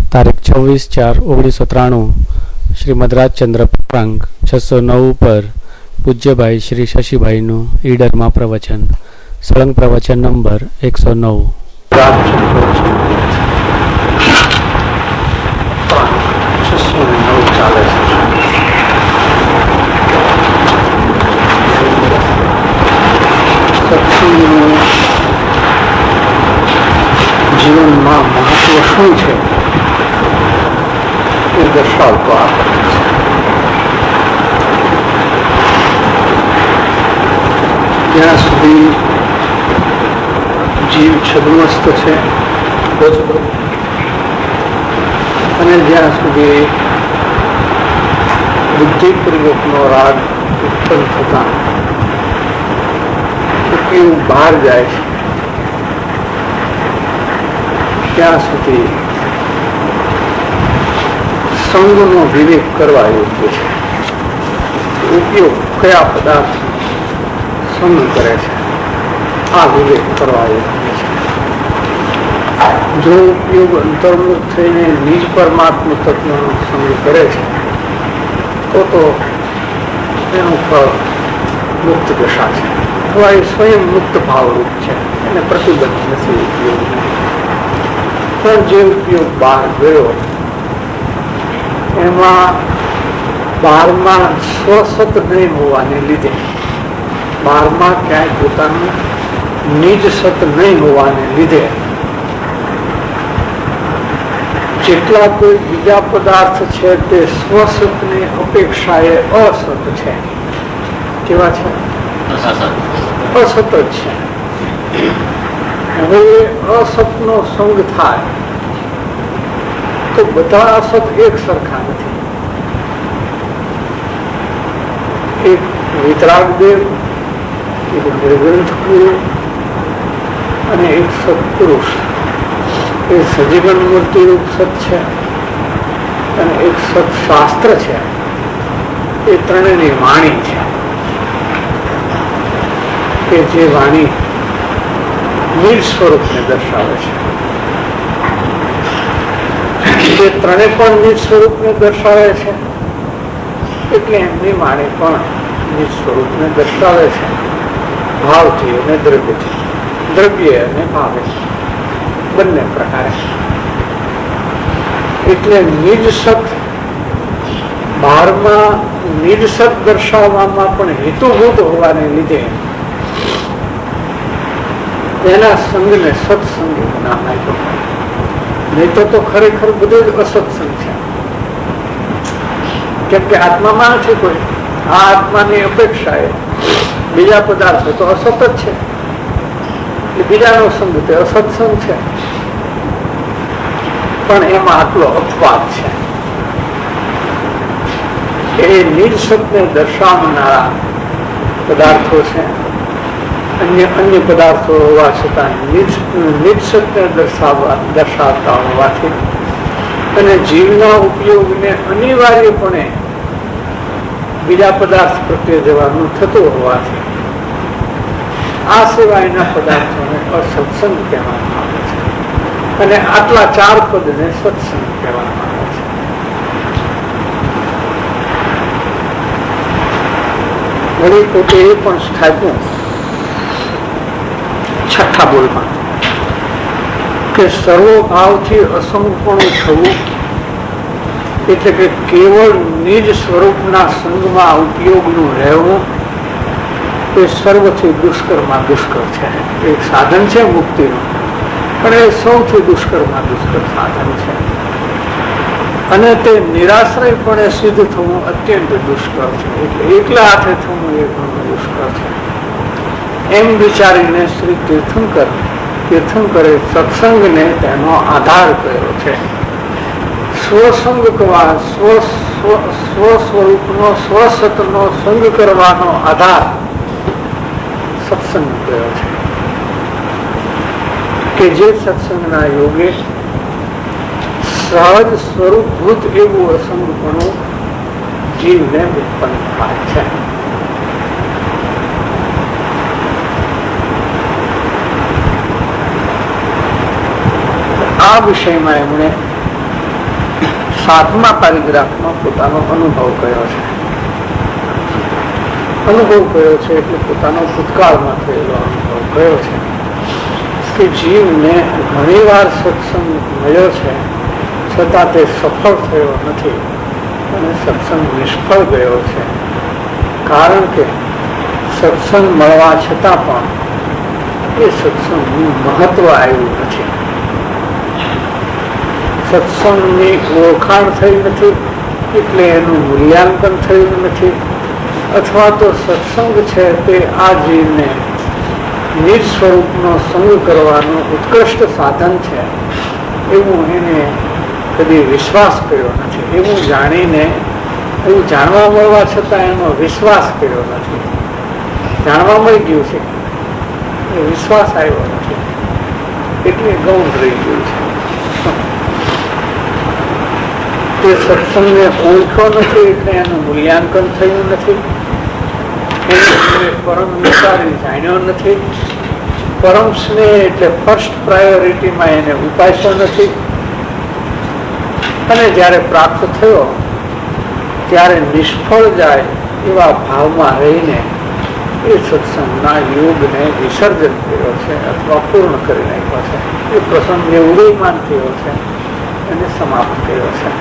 તારીખ 26/4/1993 શ્રીમદ રાજચંદ્ર પ્રાંગ 609 પર પૂજ્યભાઈ શ્રી શશીભાઈનું ઈડરમાં પ્રવચન. સળંગ પ્રવચન નંબર 109. જીવનમાં મહત્વ શું છે એ દર્શાવતો આ જ્યાં સુધી જીવ છદ્મસ્ત છે અને જ્યાં સુધી બુદ્ધિપૂર્વકનો રાગ ઉત્પન્ન થતા એવું બહાર જાય છે ત્યાં સુધી સંગનો વિવેક કરવા યોગ્ય છે. ઉપયોગ કયા પદાર્થ સંગ કરે છે આ વિવેક કરવા યોગ્ય છે. જો ઉપયોગ અંતર્મુખ થઈને નિજ પરમાત્મ તત્વનો સંગ કરે છે તો એનું ફળ મુક્ત દશા છે અથવા એ સ્વયં મુક્ત ભાવરૂપ છે, એને પ્રતિબંધ નથી ઉપયોગ. પણ જે ઉપયોગ બહાર ગયો એમાં બહારમાં સ્વસત નહીં હોવાને લીધે, બહારમાં ક્યાંય પોતાનું નિજ સત નહીં હોવાને લીધે જેટલા કોઈ બીજા પદાર્થ છે તે સ્વસતની અપેક્ષાએ અસત છે. કેવા છે? અસત જ છે. હવે અસતનો સંગ થાય તો બધા અસત એક સરખા નથી. એક વિતરાગદેવ, એક નિર્ગ્રંથ ગુરુ અને એક સત્પુરુષ એ સજીવન મૂર્તિ રૂપ સત છે અને એક સત્શાસ્ત્ર છે. એ ત્રણેયની વાણી છે કે જે વાણી નિજ સ્વરૂપને દર્શાવે છે. જે ત્રણે પણ નિજ સ્વરૂપને દર્શાવે છે એટલે એમની વાણી પણ નિજ સ્વરૂપને દર્શાવે છે. ભાવથી અને દ્રવ્યથી, દ્રવ્ય અને ભાવે બંને પ્રકારે. એટલે નિજ સત બહારમાં નિજ સત દર્શાવવામાં પણ હેતુભૂત હોવાને લીધે એના સંઘને સત્સંગ નામ આપ્યું. નહીં તો ખરેખર બધું જ અસત્સંગ છે. કેમ કે આત્મામાં છે કોઈ આ આત્માની અપેક્ષા એ બીજા પદાર્થો તો અસત જ છે. બીજાનો સંગ તે અસત્સંગ છે. પણ એમાં આટલો અપવાદ છે એ નિજ સતને દર્શાવનારા પદાર્થો છે. અન્ય પદાર્થો હોવા છતાં નિજ સત્ય દર્શાવતા હોવાથી અને જીવના ઉપયોગને અનિવાર્યપણે બીજા પદાર્થ પ્રત્યે જવાનું થતું હોવાથી આ સિવાયના પદાર્થોને અસત્સંગ કહેવામાં આવે છે અને આટલા 4 પદને સત્સંગ કહેવામાં આવે છે. વળી પોતે એ પણ સ્થાપ્યું છઠ્ઠા બોલમાં કે સર્વભાવથી અસંગપણું થવું એટલે કે કેવળ નિજ સ્વરૂપના સંગમાં ઉપયોગનું રહેવું એ સર્વથી દુષ્કરમાં દુષ્કર છે. એક સાધન છે મુક્તિનું, પણ એ સૌથી દુષ્કરમાં દુષ્કર સાધન છે અને તે નિરાશ્રયપણે સિદ્ધ થવું અત્યંત દુષ્કર છે. એટલે એકલા હાથે થવું એ ઘણું દુષ્કર છે. એમ વિચારીને શ્રી તીર્થંકરે સત્સંગને તેનો આધાર કર્યો છે. સ્વસંગ સ્વસ્વરૂપનો સ્વસતનો સંગ કરવાનો આધાર સત્સંગ કર્યો છે કે જે સત્સંગના યોગે સહજ સ્વરૂપભૂત એવું અસંગપણું જીવને ઉત્પન્ન થાય છે. આ વિષયમાં એમણે 7મા પેરેગ્રાફમાં પોતાનો અનુભવ કયો છે. અનુભવ કયો છે એટલે પોતાનો ભૂતકાળમાં થયેલો અનુભવ કયો છે કે જીવને ઘણી વાર સત્સંગ મળ્યો છે છતાં તે સફળ થયો નથી અને સત્સંગ નિષ્ફળ ગયો છે. કારણ કે સત્સંગ મળવા છતાં પણ એ સત્સંગનું મહત્વ આવ્યું નથી. સત્સંગની ઓળખાણ થઈ નથી એટલે એનું મૂલ્યાંકન થયું નથી, અથવા તો સત્સંગ છે તે આ જીવને નિજ સ્વરૂપનો સંગ કરવાનું ઉત્કૃષ્ટ સાધન છે એવું એને કદી વિશ્વાસ કર્યો નથી. એવું જાણીને, એવું જાણવા મળવા છતાં એનો વિશ્વાસ કર્યો નથી. જાણવા મળી ગયું છે, એ વિશ્વાસ આવ્યો નથી એટલે ગૌણ રહી ગયું છે. તે સત્સંગને ઓળખ્યો નથી એટલે એનું મૂલ્યાંકન થયું નથી, એને પરમ વિચારી જાણ્યો નથી, પરમ સ્નેહ એટલે ફર્સ્ટ પ્રાયોરિટીમાં એને ઉપાસ્યો નથી, અને જ્યારે પ્રાપ્ત થયો ત્યારે નિષ્ફળ જાય એવા ભાવમાં રહીને એ સત્સંગના યોગને વિસર્જન કર્યો છે અથવા પૂર્ણ કરી નાખ્યો છે. એ પ્રસંગને ઉદયમાન થયો છે અને સમાપ્ત કર્યો છે.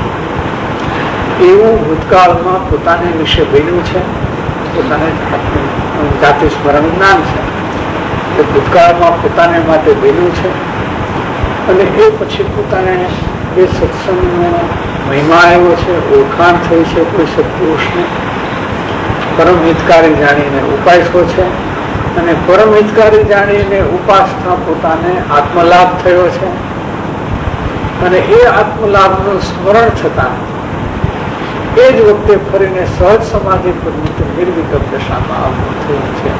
એવું ભૂતકાળમાં પોતાને વિશે બન્યું છે. પોતાને જાતિ સ્મરણ જ્ઞાન છે એ ભૂતકાળમાં પોતાને માટે બન્યું છે અને એ પછી પોતાને એ સત્સંગનો મહિમા આવ્યો છે, ઓળખાણ થઈ છે કોઈ સત્પુરુષને, પરમ હિતકારી જાણીને ઉપાસ્યો છે અને પરમ હિતકારી જાણીને ઉપાસના પોતાને આત્મલાભ થયો છે અને એ આત્મલાભનું સ્મરણ થતા એ જ વખતે ફરીને સહજ સમાધિ પરથી નિર્વિકલ્પ દશામાં આવવું થયું છે.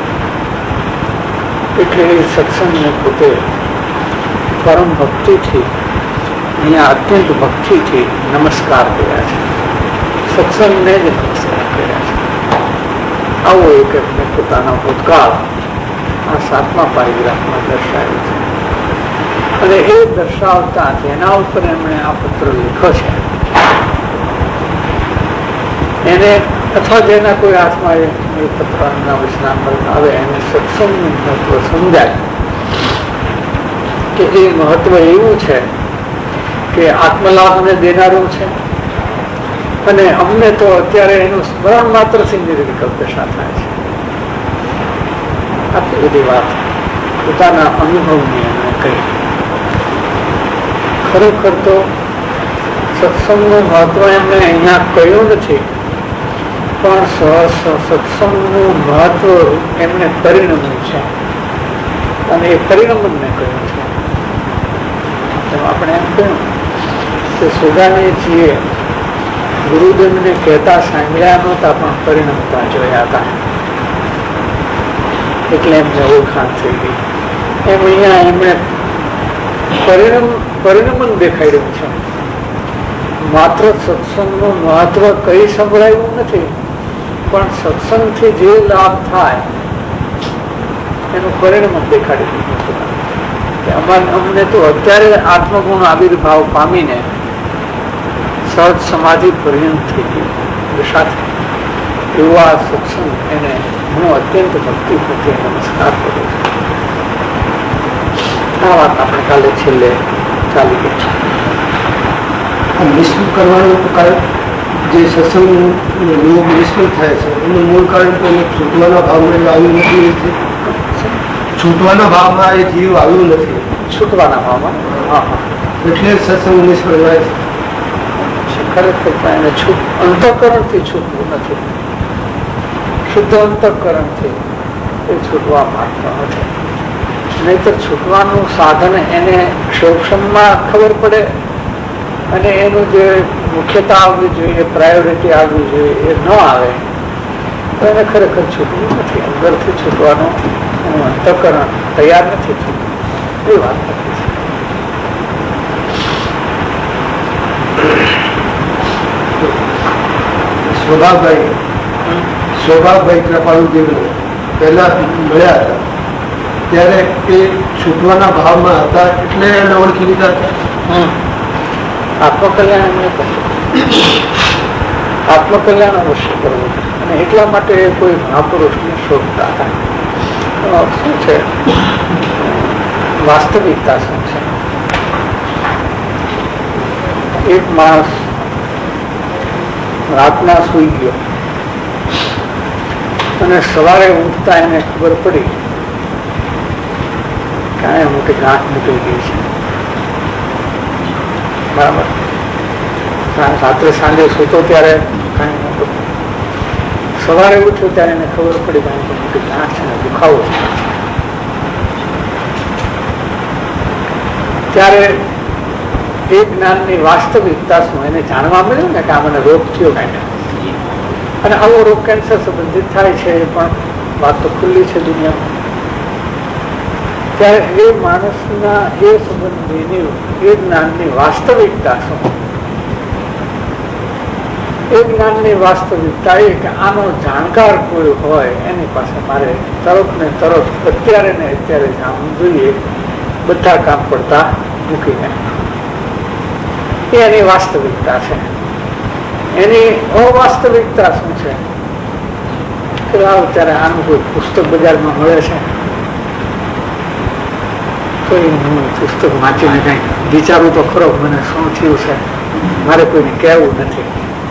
એટલે એ સત્સંગને પોતે પરમ ભક્તિથી, અહીંયા અત્યંત ભક્તિથી નમસ્કાર કર્યા છે. સત્સંગને જ નમસ્કાર કર્યા છે. આવો એક એમને પોતાનો ભૂતકાળ આ 7મા પેરેગ્રાફમાં દર્શાવ્યો છે. અને એ દર્શાવતા જેના ઉપર એમણે આ પત્ર લખ્યો છે એને, અથવા જેના કોઈ હાથમાં એ પત્રના વિશ્રામ આવે એને સત્સંગનું મહત્વ સમજાય કે એ મહત્વ એવું છે કે આત્મલાભને દેનારું છે અને અમને તો અત્યારે એનું સ્મરણ માત્રથી નિર્વિકલ્પ દશા થાય છે. આટલી બધી વાત પોતાના અનુભવની એમણે કહી. ખરેખર તો સત્સંગનું મહત્વ એમણે અહીંયા કહ્યું નથી, પણ સત્સંગનું મહત્વ એમને પરિણમ્યું છે અને એ પરિણમને કહ્યું છે. આપણે એમ કહ્યું કે સુદાનીજીએ ગુરુદેવને કહેતા સાંભળ્યા નહોતા પણ પરિણમતા જોયા હતા એટલે એમને ઓળખાણ થઈ ગઈ. એમ અહીંયા એમણે પરિણમન દેખાડ્યું છે. માત્ર સત્સંગનું મહત્વ કઈ સંભળાયું નથી, પણ સત્સંગથી જે લાભ થાય એનું પરિણામ દેખાડી દીધું. અમને તો અત્યારે આત્મગુણ આવિર્ભાવ પામીને સહજ સમાધિ પર્યંત થઈ ગયું દશાથી. એવો આ સત્સંગ એને હું અત્યંત ભક્તિ પ્રત્યે નમસ્કાર કરું છું. આ વાત આપણે કાલે છેલ્લે ચાલી ગઈ છે. નિષ્ફળ કરવાનું કારણ જે સત્સંગ યોગ નિષ્ફળ થાય છે એનું મૂળ કારણ તો છૂટવાના ભાવમાં આવ્યું નથી. છૂટવાના ભાવમાં એ જીવ આવ્યું નથી. છૂટવાના ભાવમાં એટલે સત્સંગ નિષ્ફળ થાય છે. ખરેખર એને અંતઃકરણથી છૂટવું નથી. શુદ્ધ અંતઃકરણથી એ છૂટવા માંગતો નથી. નહીતર છૂટવાનું સાધન એને ક્ષોક્ષમમાં ખબર પડે અને એનું જે મુખ્યતા આવવી જોઈએ, પ્રાયોરિટી આવવી જોઈએ એ ન આવે તો એને ખરેખર છૂટવું નથી. અંદરથી છૂટવાનું એનું અંતઃકરણ તૈયાર નથી થતું. એ વાત નથી. સ્વભાવભાઈ કૃપાળુદેવને પહેલા મળ્યા હતા ત્યારે એ છૂટવાના ભાવમાં હતા એટલે એને ઓળખી લીધા હતા. આત્મકલ્યાણ એમને કરવું, આત્મકલ્યાણ અવશ્ય કરવું. અને એટલા માટે કોઈ મહાપુરુષને શોધતા હતા. શું છે વાસ્તવિકતા? શું છે? એક માણસ રાતના સૂઈ ગયો અને સવારે ઉઠતા એને ખબર પડી કે આ મોટી ગાંઠ નીકળી ગઈ છે. બરાબર. રાત્રે સાંજે સૂતો ત્યારે કાંઈ નહોતું, સવારે ઉઠ્યો ત્યારે એને ખબર પડી કે મોટી ગાંઠ છે, દુખાવો. ત્યારે એ જ્ઞાનની વાસ્તવિકતા શું એને જાણવા મળ્યું ને કે આ મને રોગ થયો કાંઈ. અને આવો રોગ કેન્સર સંબંધિત થાય છે, એ પણ વાત તો ખુલ્લી છે દુનિયામાં. ત્યારે એ માણસના એ સંબંધીની એ જ્ઞાનની વાસ્તવિકતા શું? એ જ્ઞાનની વાસ્તવિકતા એ કે આનો જાણકાર કોઈ હોય એની પાસે મારે તરત ને તરત અત્યારે ને અત્યારે જાણવું જોઈએ, બધા કામ પડતા મૂકીને. એની વાસ્તવિકતા છે. એની અવાસ્તવિકતા શું છે કે અત્યારે આનું કોઈ પુસ્તક બજારમાં મળે છે તો હું પુસ્તક વાંચીને કઈ વિચારું તો ખરો મને શું થયું છે, મારે કોઈને કહેવું નથી.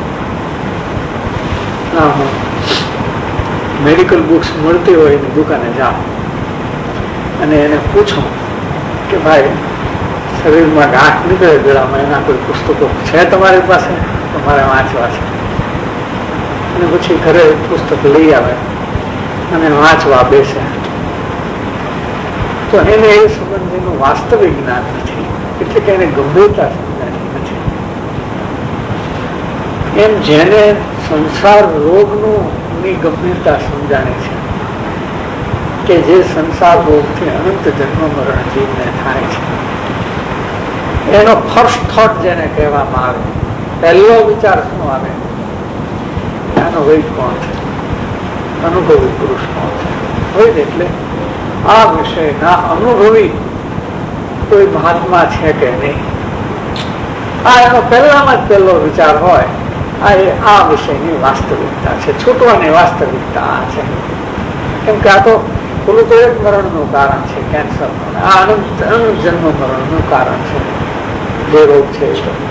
હું મેડિકલ બુક્સ મળતી હોય એની દુકાને જાઉં અને એને પૂછું કે ભાઈ શરીરમાં ગાંઠ નીકળે ગળામાં, એના કોઈ પુસ્તકો છે તમારી પાસે? તો મારે વાંચવા છે. અને પછી ઘરે પુસ્તક લઈ આવે અને વાંચવા બેસે તો એને એ સંબંધીનું વાસ્તવિક જ્ઞાન નથી, એટલે કે એને ગંભીરતા સમજાતી નથી. એમ જેને સંસાર રોગની ગંભીરતા સમજાણી છે કે જે સંસાર રોગથી અનંત જન્મ મરણ જીવને થાય છે, એનો ફર્સ્ટ થોટ જેને કહેવામાં આવે, પહેલો વિચાર શું આવે? આનો વૈદ કોણ છે? અનુભવી પુરુષ કોણ છે? વૈદ એટલે આ વિષયના અનુભવી કોઈ મહાત્મા છે કે નહીં. આ એનો પહેલામાં જ પહેલો વિચાર હોય. આ વિષયની વાસ્તવિકતા છે, છૂટવાની વાસ્તવિકતા આ છે. કેમ કે આ તો પેલું તો એક મરણનું કારણ છે, કેન્સર. આ અનંત જન્મ મરણનું કારણ છે જે રોગ છે.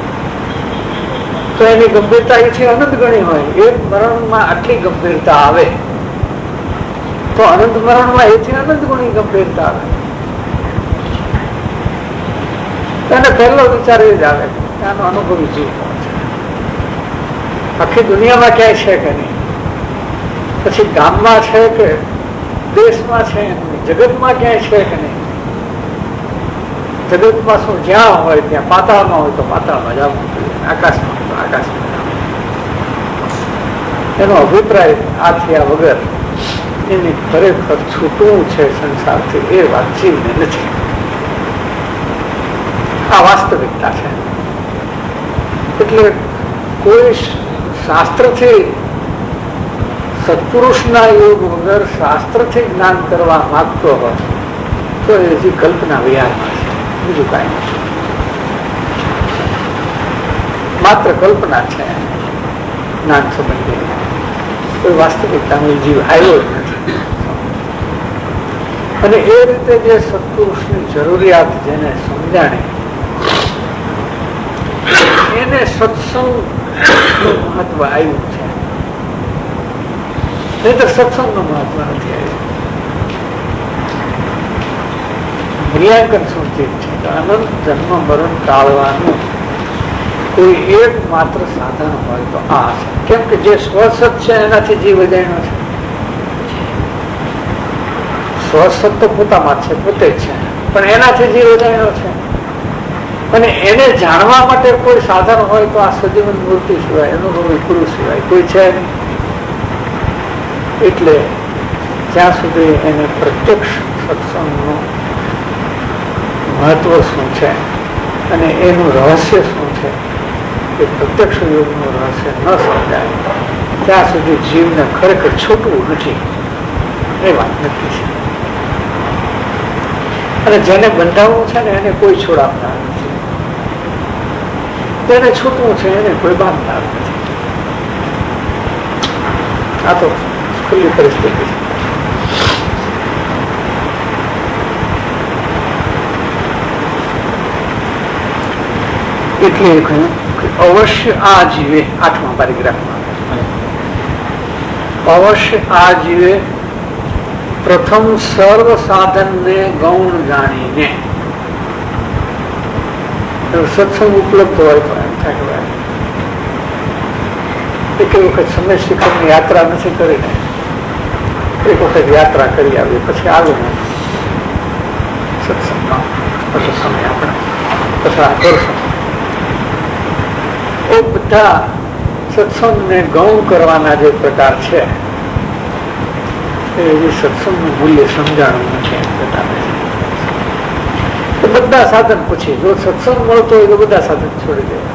તો એની ગંભીરતા એથી અનંત ગણી હોય. એક મરણમાં આટલી ગંભીરતા આવે તો અનંત મરણમાં એથી અનંત ગણી ગંભીરતા આવે. એને પહેલો વિચાર એ જ આવે કે આનો અનુભવી જીવ કોણ છે, આખી દુનિયામાં ક્યાંય છે કે નહીં, પછી ગામમાં છે કે દેશમાં છે, જગતમાં ક્યાંય છે કે નહીં. જગતમાં શું જ્યાં હોય ત્યાં, પાતાળમાં હોય તો પાતાળમાં જવું જોઈએ, આકાશમાં હોય તો આકાશમાં જવું. એનો અભિપ્રાય આ થયા વગર એની ખરેખર છૂટવું છે સંસારથી એ વાત જીવને નથી. આ વાસ્તવિકતા છે. એટલે કોઈ શાસ્ત્રથી, સત્પુરુષના યોગ વગર શાસ્ત્રથી જ્ઞાન કરવા માંગતો હોય તો એ હજી કલ્પના વિહારમાં છે, બીજું કાંઈ નથી. માત્ર કલ્પના છે જ્ઞાન સંબંધી, કોઈ વાસ્તવિકતાનો જીવ આવ્યો જ નથી. અને એ રીતે જે સત્પુરુષની જરૂરિયાત જેને સમજાણે એને સત્સંગનું મહત્વ આવ્યું છે. નહીં તો સત્સંગનું મહત્વ નથી આવ્યું. મૂલ્યાંકન શું ચીજ છે? અનંત જન્મ મરણ ટાળવાનું કોઈ એક માત્ર સાધન હોય તો આ છે. કેમ કે જે સ્વસત છે એનાથી જીવ અજાણ્યો છે. સ્વસત તો પોતામાં છે, પોતે જ છે, પણ એનાથી જીવ અજાણ્યો છે. અને એને જાણવા માટે કોઈ સાધન હોય તો આ સજીવન મૂર્તિ સિવાય, અનુભવી પુરુષ સિવાય કોઈ છે નહીં. એટલે જ્યાં સુધી એને પ્રત્યક્ષ સત્સંગનું મહત્વ શું છે અને એનું રહસ્ય શું છે એ પ્રત્યક્ષ યોગનું રહસ્ય ન સમજાય ત્યાં સુધી જીવને ખરેખર છૂટવું નથી, એ વાત નક્કી છે. અને જેને બંધાવવું છે ને એને કોઈ છોડાવનાર નથી. તેને છૂટવું છે એને કોઈ બાંધનાર નથી. આ તો ખુલ્લી પરિસ્થિતિ છે. એટલે કહ્યું કે અવશ્ય આ જીવે, 8મા પેરેગ્રાફમાં અવશ્ય આ જીવે પ્રથમ સર્વ સાધનને ગૌણ જાણીને સત્સંગ ઉપલબ્ધ હોય તો એમ થાય એક વખત સમય શિખરની યાત્રા નથી કરીને એક વખત યાત્રા કરી આવી પછી આવ્યું સત્સંગમાં પછી સમય આપણે પસાર કરશું. એ બધા સત્સંગને ગૌણ કરવાના જે પ્રકાર છે એ સત્સંગનું મૂલ્ય સમજાણું નથી એમ બતાવે છે. બધા સાધન પૂછે, જો સત્સંગ મળતો હોય તો બધા સાધન છોડી દેવા.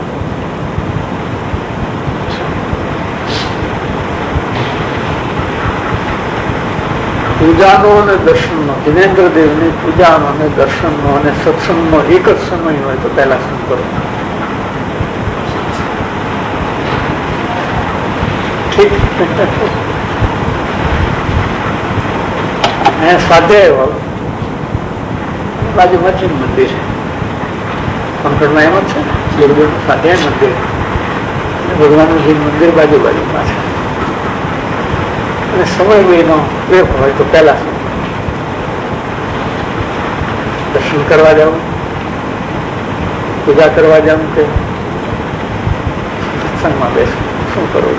પૂજાનો અને દર્શનનો, દિનેન્દ્રદેવની પૂજાનો અને દર્શનનો અને સત્સંગનો એક જ સમય હોય તો પહેલા શું કરવું? ઠીક. સ્વાધ્યાય બાજુમાં છે મંદિર, કંકડમાં એમ જ છે ને સ્વાધ્યાય મંદિર, ભગવાનનું મંદિર બાજુમાં છે. અને સમય મહિનો એક હોય તો પહેલા શું દર્શન કરવા જવું, પૂજા કરવા જવું કે સત્સંગમાં બેસવું, શું કરવું?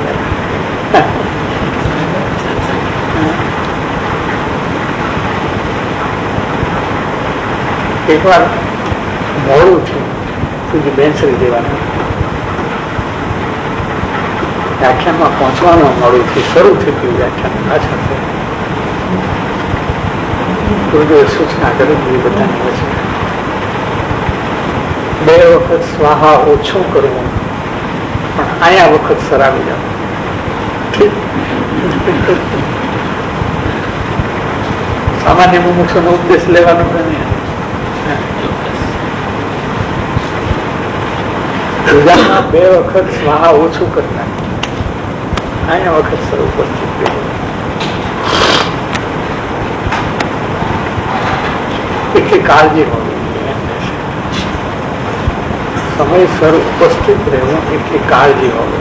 એક વાર મોડું છે સુધી બેન્સરી દેવાનું, વ્યાખ્યાનમાં પહોંચવાનું મોડું થી શરૂ થઈ ગયું વ્યાખ્યાન પાછળ ગુરુદેવે સૂચના કરી દીધી બધાની વચ્ચે 2 વખત સ્વાહા ઓછું કરવું પણ આયા વખત સરાવી જવું. સામાન્ય મુમુક્ષુનો ઉપદેશ લેવાનો નહીં. પૂજામાં 2 વખત સ્વાહા ઓછું કરતા, અહીંયા વખત શરૂ ઉપસ્થિત એટલી કાળજી હોવી સમયસર ઉપસ્થિત રહેવું, એટલી કાળજી હોવી.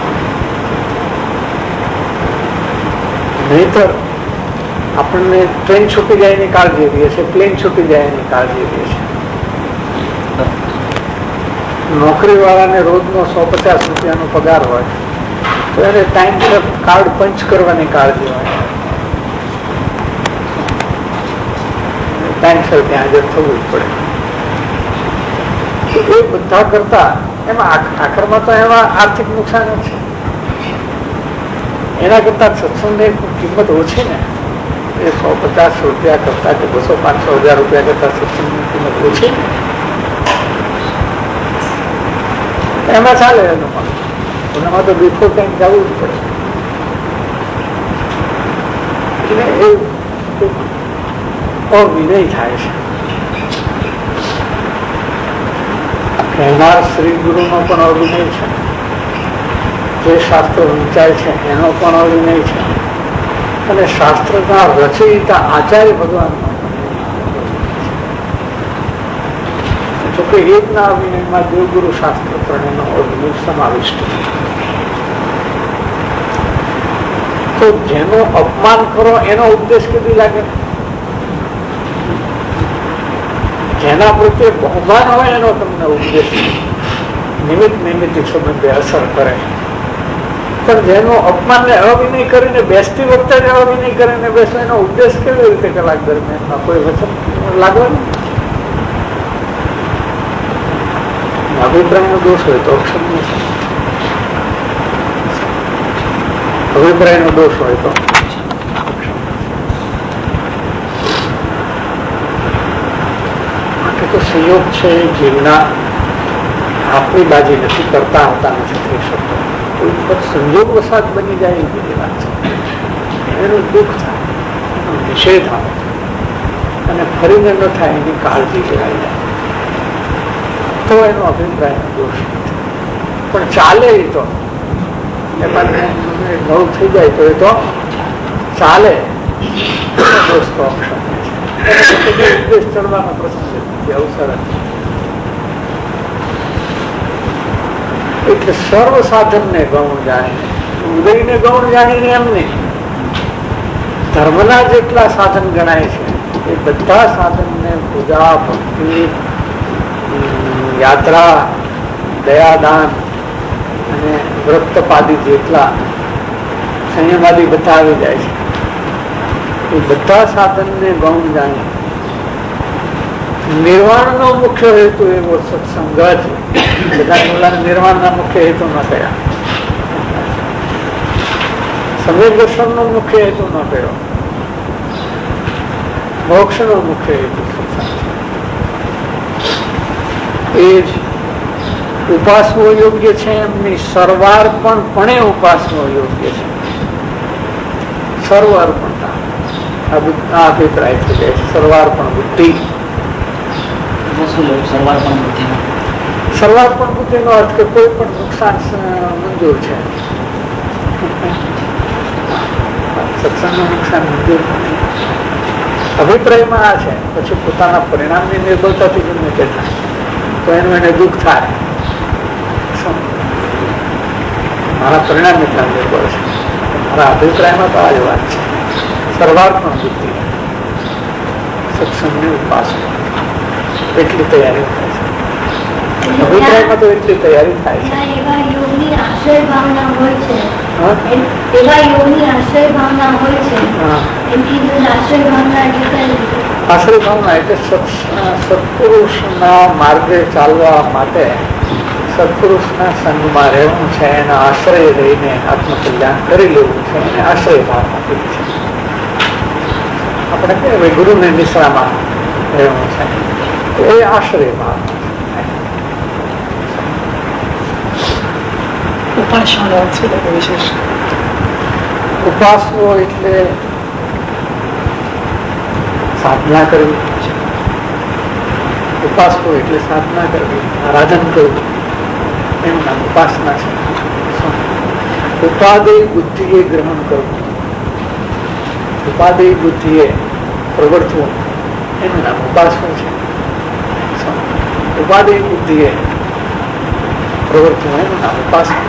નહીતર આપણને ટ્રેન છૂટી જાય એની કાળજી રહે છે, પ્લેન છૂટી જાય એની કાળજી રહે છે. નોકરી વાળાને રોજનો 150 રૂપિયાનો પગાર હોય તો એને ટાઈમ કાર્ડ પંચ કરવાની કાળજી હોય, ટાઈમસર ત્યાં હાજર થવું જ પડે. એ બધા કરતા એમાં આખરમાં તો એમાં આર્થિક નુકસાન જ છે. એના કરતા સત્સંગની કિંમત ઓછી ને, એ 150 રૂપિયા કરતા કે 200, 500, 1000 રૂપિયા કરતા સત્સંગની કિંમત ઓછી, એમાં ચાલે. એનું પણ એમાં તો બિફોર ટાઈમ જવું જ પડે. એટલે એ અવિનય થાય છે. કહેનાર શ્રી ગુરુનો પણ અવિનય છે, જે શાસ્ત્ર વંચાય છે એનો પણ અવિનય છે, અને શાસ્ત્રના રચયિતા આચાર્ય ભગવાનનો જોકે એકના અભિનયમાં દેવગુરુ શાસ્ત્ર ત્રણેયનો અભિનય સમાવિષ્ટ. તો જેનું અપમાન કરો એનો ઉપદેશ કેવી લાગે? જેના પ્રત્યે બહુમાન હોય એનો તમને ઉપદેશ નિમિત્તિક સંબંધે અસર કરે. પણ જેનું અપમાન ને અવિનય કરીને બેસતી વખતે જ અવિનય કરીને બેસો એનો ઉપદેશ કેવી રીતે કલાક દરમિયાન કોઈ વચન લાગવાનું? અભિપ્રાય નો દોષ હોય તો અક્ષમ, અભિપ્રાય નો દોષ હોય તો તો સંયોગ છે. જીવના આપણી બાજી નથી કરતા હોતા નથી થઈ શકતો. કોઈ વખત સંજોગ વસાત બની જાય એ બધી વાત છે. એનું દુઃખ થાય, એનો નિષેધ આવે અને ફરીને ન થાય એની કાળજી લેવાઈ જાય તો એનો અભિપ્રાય દોષ નથી. પણ ચાલે એ તો એમાં નવું થઈ જાય તો એ તો ચાલે. દોસ્તો ઉપદેશ ચડવાનો પ્રસંગ નથી, અવસર એટલે સર્વ સાધન ને ગૌણ જાણીને, ઉદયને ગૌણ જાણીને એમ નહીં, ધર્મના જેટલા સાધન ગણાય છે એ બધા સાધનને પૂજા, ભક્તિ, યાત્રા, દયાદાન અને વ્રતપાદી જેટલા સંયમાદી બધા આવી જાય છે. એ બધા સાધનને ગૌણ જાણી નિર્વાણનો મુખ્ય હેતુ એવો સત્સંગ જ. બધા મુલાને નિર્વાણના મુખ્ય હેતુ ન કર્યા, સમ્યક દર્શનનો મુખ્ય હેતુ ન કર્યો, મોક્ષનો મુખ્ય હેતુ સત્સંગ. એ જ ઉપાસવો યોગ્ય છે એમની સર્વાર્પણપણે ઉપાસવો યોગ્ય છે. સર્વાર્પણતા આ અભિપ્રાય થઈ જાય છે. સર્વાર્પણ બુદ્ધિ, સર્વાર્પણ બુદ્ધિ નો અર્થ કે કોઈ પણ નુકસાન મંજૂર છે. સત્સંગનું નુકસાન મંજૂર નથી. અભિપ્રાયમાં આ છે. પછી પોતાના પરિણામની નિર્ભરતાથી ગમે તે થાય તો એનું એને દુઃખ થાય. મારા પરિણામ એટલા નિર્ભર છે. મારા અભિપ્રાયમાં તો આ જ વાત છે. સર્વાર્પણ બુદ્ધિ સત્સંગની ઉપાસના એટલી તૈયારી થાય છે. અભિપ્રાયમાં તો એટલી તૈયારી થાય છે. એવા યોગની આશ્રય ભાવના હોય છે, એવા યોગની આશ્રય ભાવના હોય છે. એમની આશ્રય ભાવના આશ્રય ભાવના એટલે સત્પુરુષના માર્ગે ચાલવા માટે સત્પુરુષના સંગમાં રહેવું છે, એના આશ્રય રહીને આત્મકલ્યાણ કરી લેવું છે, એને આશ્રય ભાવના કીધી છે. આપણે કહીએ ગુરુની નિશ્રામાં રહેવું છે, એ આશ્રય ભાવના. ઉપાસવો એટલે સાધના કરવી. ઉપાસવો એટલે સાધના કરવી, આરાધન કરવું, એનું નામ ઉપાસના છે. ઉપાદેય બુદ્ધિએ ગ્રહણ કરવું, ઉપાદેય બુદ્ધિએ પ્રવર્તવું, એનું નામ ઉપાસવું છે. ઉપાદેય બુદ્ધિએ પ્રવર્તવું, એનું નામ ઉપાસવું.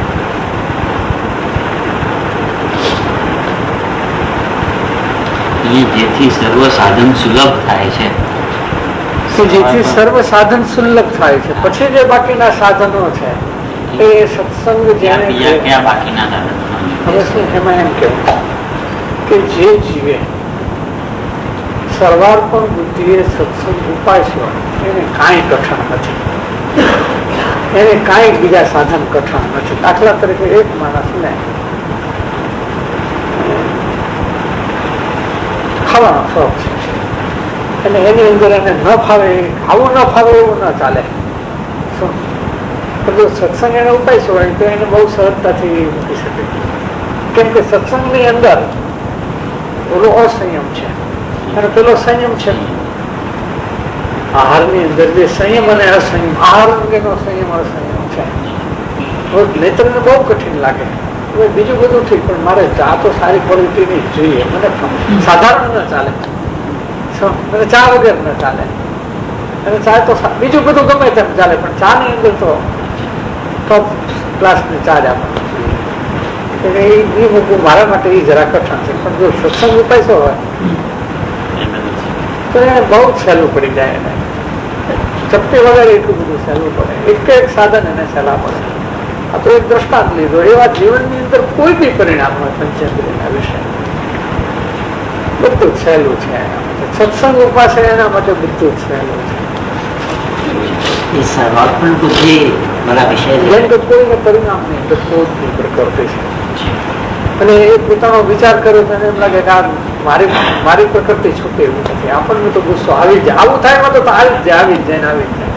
જેથી સર્વ સાધન સુલભ થાય છે, જેથી સર્વ સાધન સુલભ થાય છે. પછી જે બાકીના સાધનો છે એ સત્સંગ જેને બાકીના સાધનો હવે શું એમાં એમ કેવું કે જે જીવે સર્વાર્પણ બુદ્ધિએ સત્સંગ ઉપાસ્યો એને કાંઈ કઠણ નથી, એને કાંઈ બીજા સાધન કઠણ નથી. દાખલા તરીકે એક માણસને ખાવાનો શોખ છે અને એની અંદર એને ન ફાવે, આવું ન ફાવે એવું ન ચાલે. શું બધું સત્સંગ એને ઉપાય હોય તો એને બહુ સરળતાથી મૂકી શકે. કેમ કે સત્સંગની અંદર ઓલો અસંયમ છે અને પેલો સંયમ છે. આહારની અંદર જે સંયમ અને અસંયમ, આહાર અંગેનો સંયમ અસંયમ છે. નેત્રને બહુ કઠિન લાગે. બીજું બધું ઠીક, પણ મારે ચા તો સારી ક્વોલિટીની જોઈએ, મને સાધારણ ન ચાલે, મને ચા વગર ન ચાલે. અને ચા તો બીજું બધું ગમે તેમ ચાલે, પણ ચા ની અંદર તો ટોપ ક્લાસની ચા જ આપે. એ મૂકવું મારા માટે એ જરા કઠણ છે. પણ જો સત્સંગ ઉપાય હોય તો એને બહુ જ સહેલું પડી જાય. એને ચપટી વગર એટલું બધું સહેલું પડે. એક સાધન એને સહેલા પડે. આ તો એક દ્રષ્ટાંત લીધો. એવા જીવનની અંદર કોઈ બી પરિણામ હોય પંચેન્દ્રિયના વિશે બધું જ સહેલું છે. સત્સંગ ઉપાસે એના માટે બધું જ સહેલું છે. જેમ કે કોઈને પરિણામ નહીં, બધું જ પ્રકૃતિ છે. અને એ પોતાનો વિચાર કર્યો તો એમ લાગે કે આ મારી પ્રકૃતિ છૂટે એવું નથી. આપણને તો ગુસ્સો આવી જાય. આવું થાય એમાં તો આવી જ જાય, આવી જ જાય ને આવી જ જાય.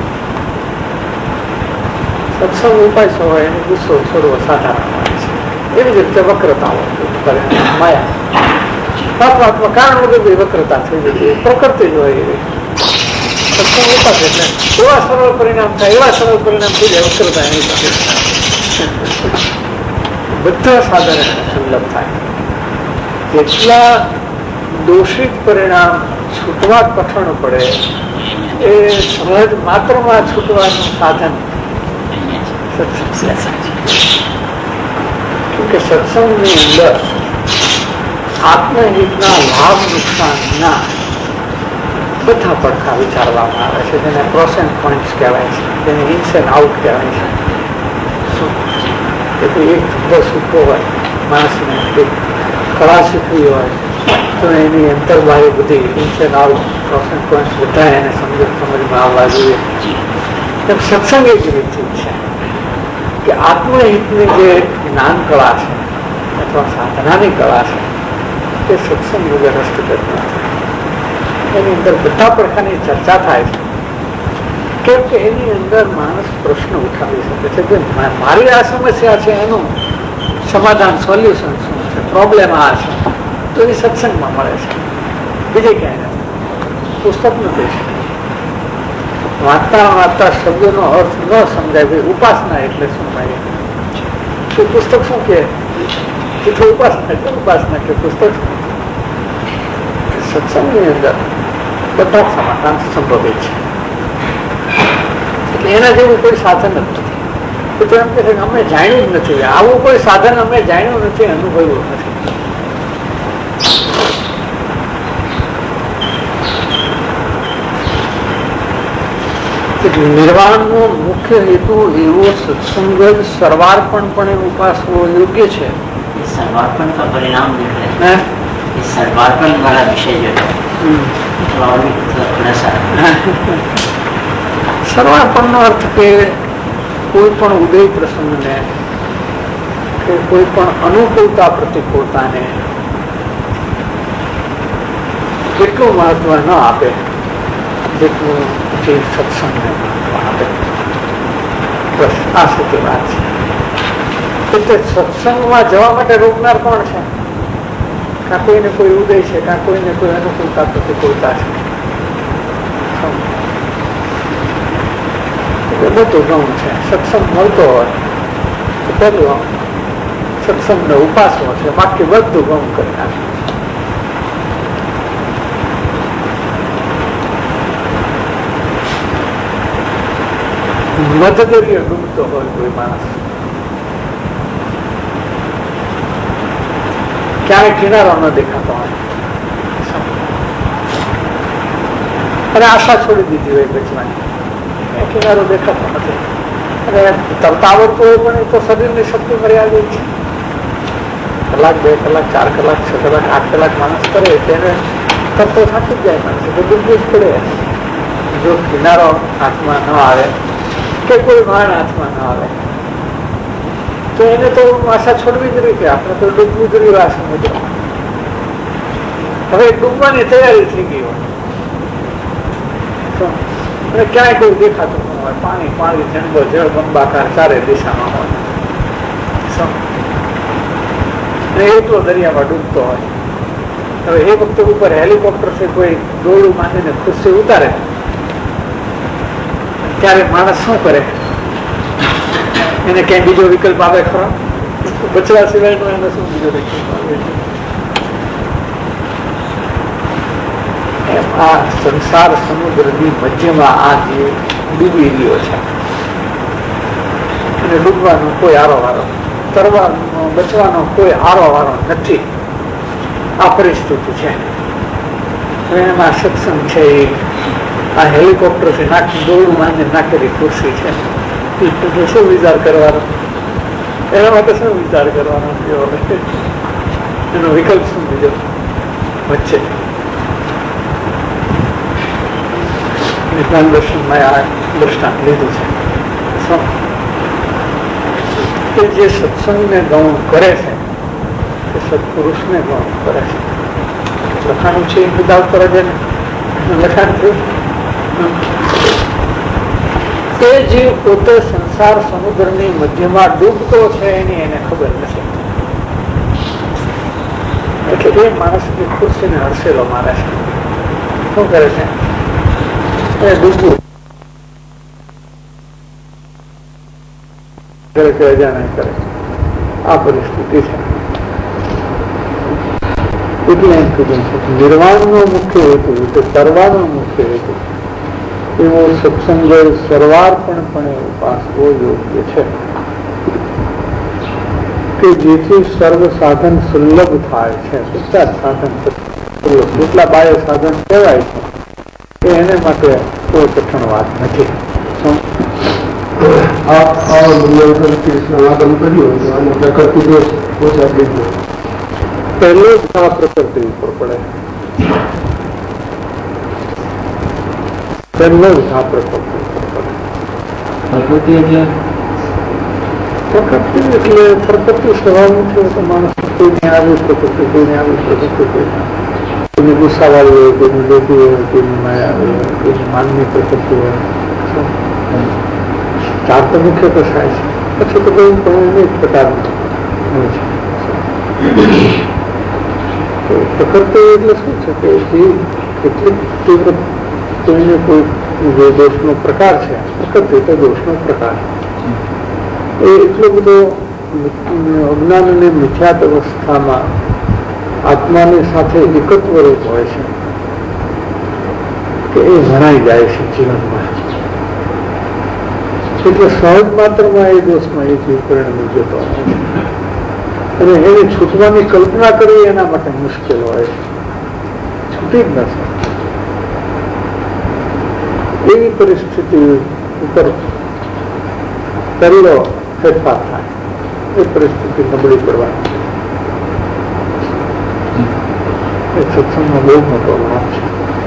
સત્સંગ ઉપાય હોય એને ગુસ્સો છોડવો સાધારણ હોય છે. એવી જ રીતે વક્રતાઓ માયા પરમાત્મા કારણ વગર વક્રતા થઈ જતી પ્રકૃતિ જ હોય. એવી સત્સંગ ઉપાસ એટલે એવા સરળ પરિણામ થાય, એવા સરળ પરિણામ થઈ જાય વક્રતા એની પાસે. બધા સાધન સુલભ થાય. જેટલા દોષિત પરિણામ છૂટવા કઠણ પડે એ સહજ માત્રમાં છૂટવાનું સાધન કે સત્સંગની અંદર આત્મહિતના લાભ નુકસાનના બધા પડખા વિચારવામાં આવે છે, જેને પ્રોસ એન્ડ પોઈન્ટ્સ કહેવાય છે, જેને ઇન્સ એન્ડ આઉટ કહેવાય છે. એક ધંધો શીખવો હોય માણસને, એક કળા શીખવી હોય તો એની અંતરબારી બધી ins and out, pros and points બધા એને સમજમાં આવવા જોઈએ. સત્સંગ એક રીતિ છે કે આત્મહિતની જે જ્ઞાન કળા છે અથવા સાધનાની કળા છે તે સત્સંગ વગર હસ્તગત ન થાય. એની અંદર બધા પ્રકારની ચર્ચા થાય છે, કેમ કે એની અંદર માણસ પ્રશ્ન ઉઠાવી શકે છે કે મારી આ સમસ્યા છે, એનું સમાધાન, સોલ્યુશન શું છે, પ્રોબ્લેમ આ છે, તો એ સત્સંગમાં મળે છે, બીજે ક્યાંય નથી. પુસ્તક નથી છે. વાંચતા શબ્દનો અર્થ ન સમજાય. ભાઈ ઉપાસના એટલે શું ભાઈ? પુસ્તક શું કે ઉપાસના એટલે ઉપાસના કે પુસ્તક. સત્સંગની અંદર બધા સમાધાન સંભવે છે. એટલે એના જેવું કોઈ સાધન જ નથી. તો એમ કે અમે જાણ્યું જ નથી, આવું કોઈ સાધન અમે જાણ્યું નથી, અનુભવ્યું નથી. નિર્વાણનો મુખ્ય હેતુ એવો સત્સંગ જ સર્વાર્પણપણે ઉપાસવો યોગ્ય છે. સર્વાર્પણ का परिणाम निकले, सर्वार्पण वाला विषय जो है थोड़ा सा સર્વાર્પણ નો અર્થ કે કોઈ પણ ઉદય પ્રસંગને કે કોઈ પણ અનુકૂળતા પ્રતિકૂળતાને એટલું મહત્વ ન આપે જેટલું જે સત્સંગને મહત્વ આપે. બસ આ સુધી વાત છે. એટલે સત્સંગમાં જવા માટે રોકનાર કોણ છે? કાં કોઈને કોઈ ઉદય છે, કાં કોઈને કોઈ અનુકૂળતા પ્રતિકૂળતા છે. બધું ગૌણ છે. સત્સંગ મળતો હોય તો પેલું સત્સંગનો ઉપાસવો છે, બાકી બધું ગૌણ કરી નાખે. મધદરિયો ડૂબતો હોય કોઈ માણસ, ક્યારેક કિનારો ન દેખાતો હોય અને આશા છોડી દીધી હોય બચવાની, કિનારો દેખાતો નથી અને તરતા આવડતું હોય પણ એ તો શરીરની શક્તિ મર્યાદિત છે. કલાક, 2 કલાક, 4 કલાક, 6 કલાક, 8 કલાક માણસ કરે તેને તરતો થાકી જ જાય માણસ, તો ડૂબવું જ પડે. જો કિનારો હાથમાં ન આવે કે કોઈ વાહન હાથમાં ન આવે તો એને તો આશા છોડવી જ રહી કે આપણે તો ડૂબવું જ રહ્યું આ સમુદ્રમાં. હવે ડૂબવાની તૈયારી થઈ ગઈ હોય અને ક્યાંય કોઈ દેખાતું ન હોય, પાણી પાણી, જંગલ, જળ બંબાકાર ચારે દિશામાં હોય, એટલો દરિયામાં ડૂબતો હોય. હવે એ વખતે ઉપર હેલિકોપ્ટર છે કોઈ દોરડું માંડીને ખુરશી ઉતારે ત્યારે માણસ શું કરે? એને ક્યાંય બીજો વિકલ્પ આવે ખરો? બચવા સિવાયનો એને શું બીજો વિકલ્પ આવે? એમ આ સંસાર સમુદ્રની મધ્યમાં આ જે ડૂબી ગયો છે અને ડૂબવાનો કોઈ આરો વારો, તરવાનો બચવાનો કોઈ આરો વારો નથી. આ પરિસ્થિતિ છે. એમાં સત્સંગ છે, આ હેલિકોપ્ટર છે, દોરડું માંડી નાખેલી ખુરશી છે. શું વિચાર કરવાનો? એના માટે શું વિચાર કરવાનો? એનો વિકલ્પ શું બીજો વચ્ચે? જ્ઞાન દર્શનમાં આ દ્રષ્ટાંત લીધું છે કે જે સત્સંગને ગૌણ કરે છે તે સત્પુરુષને ગૌણ કરે છે. લખાણું છે એ મુદ્દા ઉપર જ લખાણ થયું. તે જે પોતે સંસાર સમુદ્રની મધ્યમાં ડૂબતો છે એની એને ખબર નથી. એટલે એ માણસની ખુરશીને હડસેલો મારે છે. શું કરે છે? એ ડૂબવું કરે કે અજાણે કરે, આ પરિસ્થિતિ છે. એટલે એમ કીધું છે નિર્વાણનો મુખ્ય હેતુ, એટલે તરવાનો મુખ્ય હેતુ એવો સત્સંગ સર્વાર્પણપણે ઉપાસવો યોગ્ય છે કે જેથી સર્વ સાધન સુલભ થાય છે. બધા સાધન જેટલા બાહ્ય સાધન કહેવાય છે એ એને માટે કોઈ કઠણ વાત નથી. પ્રકૃતિ દોષ ઓછા થઈ પહેલો જ આ પ્રકૃતિ ઉપર પડે, પહેલો જ આ પ્રકૃતિ ઉપર પડે. પ્રકૃતિ એટલે પ્રકૃતિ સ્વભાવનું છે તો માણસ કોઈને આવી પ્રકૃતિ, કોઈને આવી પ્રકૃતિ, કોઈને ગુસ્સાવાળી હોય, કોઈની લોભી હોય, કોઈની માયાવી હોય, કોઈની માનની પ્રકૃતિ હોય. ચાર તો મુખ્ય કસાય છે, પછી તો કોઈ પણ અનેક પ્રકારનું હોય છે. પ્રકૃતિ એટલે શું છે કે જે કેટલીક તીવ્ર કોઈને કોઈ જે દોષનો પ્રકાર છે, પ્રકૃતિ તો દોષનો પ્રકાર એ એટલો બધો અજ્ઞાન અને મિથ્યાત અવસ્થામાં આત્માની સાથે એકત્વ રૂપ હોય છે કે એ જણાઈ જાય છે જીવનમાં. એટલે સહજ માત્રમાં એ દોષમાં એ જીવ પરિણમી જતો હોય છે અને એને છૂટવાની કલ્પના કરવી એના માટે મુશ્કેલ હોય છે, છૂટી જ નથી. એવી પરિસ્થિતિ ઉપર કરેલો ફેરફાર થાય, એ પરિસ્થિતિ નબળી પડવાની એ સત્સંગનો બહુ મોટો લાભ છે.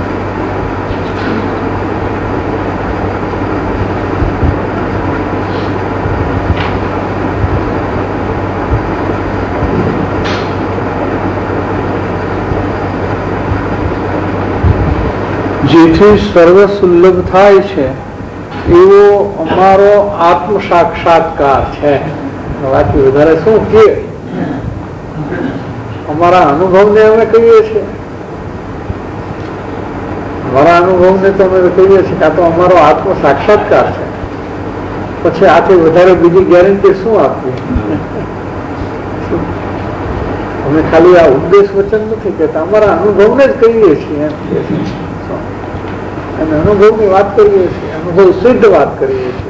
જેથી સર્વ સુલભ થાય છે એવો અમારો આત્મ સાક્ષાત્કાર છે. બાકી વધારે શું કે અમારા અનુભવને અમે કહીએ છીએ, અમારા અનુભવને તો અમે કહીએ છીએ કે આ તો અમારો આત્મ સાક્ષાત્કાર છે. પછી આથી વધારે બીજી ગેરંટી શું આપવી? અમે ખાલી આ ઉપદેશ વચન નથી કહેતા, અમારા અનુભવને જ કહીએ છીએ અને અનુભવની વાત કરીએ છીએ, અનુભવ સિદ્ધ વાત કરીએ છીએ.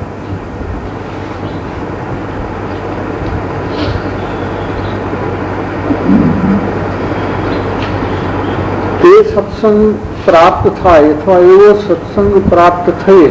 તે સત્સંગ પ્રાપ્ત થાય અથવા એવો સત્સંગ પ્રાપ્ત થયે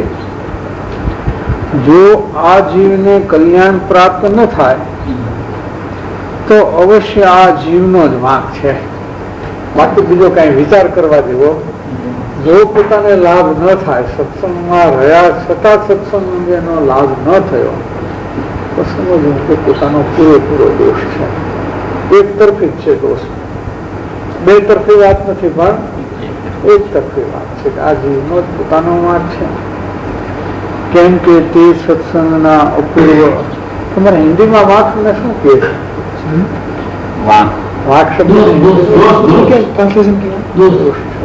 જો આ જીવને કલ્યાણ પ્રાપ્ત ન થાય તો અવશ્ય આ જીવનો જ વાંક છે. બાકી બીજો કઈ વિચાર કરવા જેવો, જો પોતાને લાભ ન થાય, સત્સંગમાં રહ્યા છતાં સત્સંગ અંગેનો લાભ ન થયો તો સમજવું કે પોતાનો પૂરેપૂરો દોષ છે. એક તરફી જ છે દોષ, બે તરફી વાત નથી પણ એક તરફી વાત છે કે આ જીવનો જ પોતાનો વાંક છે. કેમ કે તે સત્સંગના અપૂર્વ, તમારે હિન્દીમાં વાંક ને શું કહે છે? વાંક શબ્દ ટ્રાન્સલેશન દોષ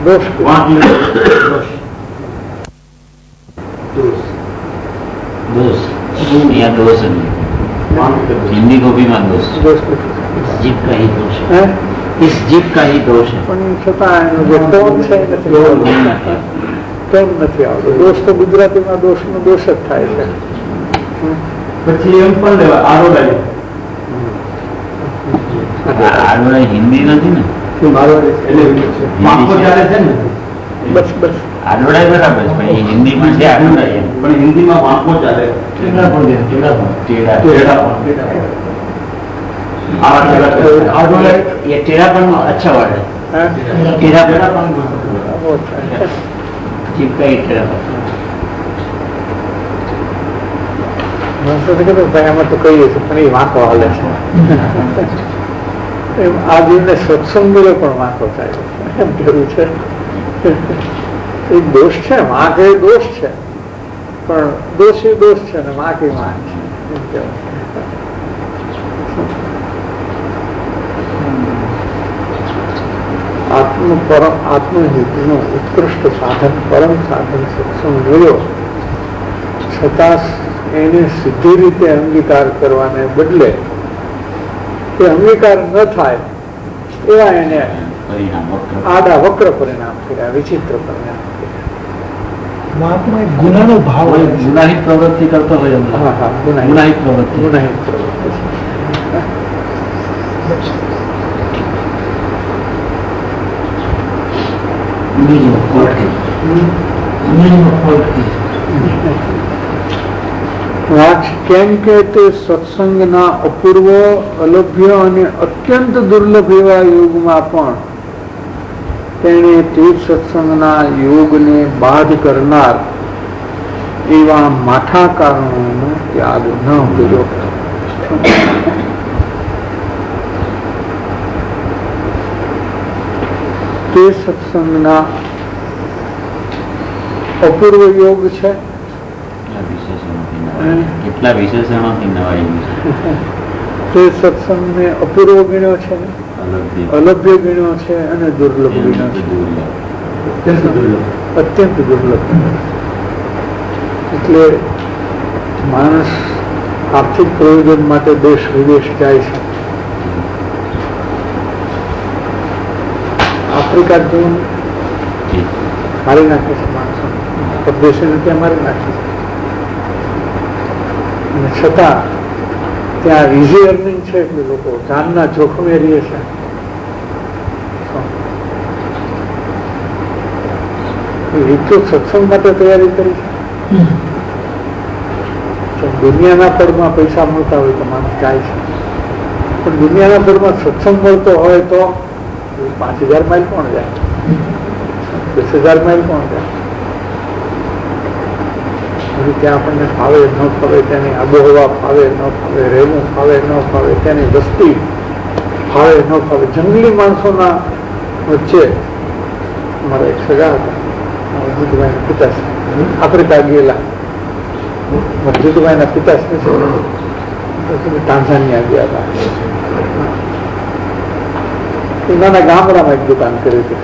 हिंदी को भी मत दोष, जीव का ही दोष है, इस जीव का ही दोष है. પણ છતાં એનો જે ટોન છે ટોન નથી આવતો. દોષ તો ગુજરાતીમાં દોષનો દોષ જ થાય છે. પછી એમ પણ લેવા આરોડાય, આરોડાય હિન્દી નથી ને, બસ બસ આરોડાય બરાબર છે પણ હિન્દીમાં છે આરોડાય, પણ હિન્દીમાં વાંકો ચાલે. ये टेढ़ापन अच्छा वर्ड है, टेढ़ापन जीव का ही टेढ़ापन. ભાઈ આમાં તો કહીએ છીએ પણ એ વાંકો હાલે છે. એમ આ જીવને સત્સંગ બોલે પણ વાંકો થાય એમ કેવું છે. એ દોષ છે, વાંક એ દોષ છે પણ દોષ એ દોષ છે ને વાંક એ વાંક છે એમ કેવું. આત્મહિતનું ઉત્કૃષ્ટ સાધન, પરમ સાધન સત્સંગ જોયો છતાં એને સીધી રીતે અંગીકાર કરવાને બદલે એ અંગીકાર ન થાય એવા એને આડા વક્ર પરિણામ કર્યા, વિચિત્ર પરિણામ કર્યા. મહાત્મા એક ગુનાનો ભાવ હોય, ગુનાહિત પ્રવૃત્તિ કરતો હોય. હા હા, ગુનાહિત પ્રવૃત્તિ. કેમ કે તે સત્સંગના અપૂર્વ, અલભ્ય અને અત્યંત દુર્લભ એવા યુગમાં પણ તેણે તે સત્સંગના યોગને બાદ કરનાર એવા માઠા કારણોનો ત્યાગ ન કર્યો. તે સત્સંગના અપૂર્વ યોગ છે. કેટલા વિશેષણોથી નવાઈ તે સત્સંગને અપૂર્વ ગણ્યો છે, અલભ્ય ગણ્યો છે અને દુર્લભ ગણ્યો છે, અત્યંત દુર્લભ. એટલે માણસ આર્થિક પ્રયોજન માટે દેશ વિદેશ જાય છે. આફ્રિકા જવું મારી નાખે છે માણસો, પરદેશી ત્યાં મારી નાખે છે. અને છતાં ત્યાં ઇઝી અર્નિંગ છે એટલે લોકો જાનના જોખમે રહે છે. એ તો સત્સંગ માટે તૈયારી કરી છે. દુનિયાના પળમાં પૈસા મળતા હોય તો માણસ જાય છે, પણ દુનિયાના પળમાં સત્સંગ મળતો હોય તો 5000 માઇલ કોણ જાય, 10,000 માઇલ કોણ જાય. ત્યાં આપણને ફાવે ન ફાવે, તેની આબોહવા ફાવે ન ફાવે, રહેવું ફાવે ન ફાવે, તેની વસ્તી ફાવે ન ફાવે. જંગલી માણસોના વચ્ચે અમારા એક સગા હતા, મરજીતભાઈના પિતાશ્રી આફ્રિકા ગયેલા. મરજીતભાઈના પિતાશ્રી ટાંઝાનિયા ગયા હતા. નાના ગામડામાં એક દુકાન કરી હતી,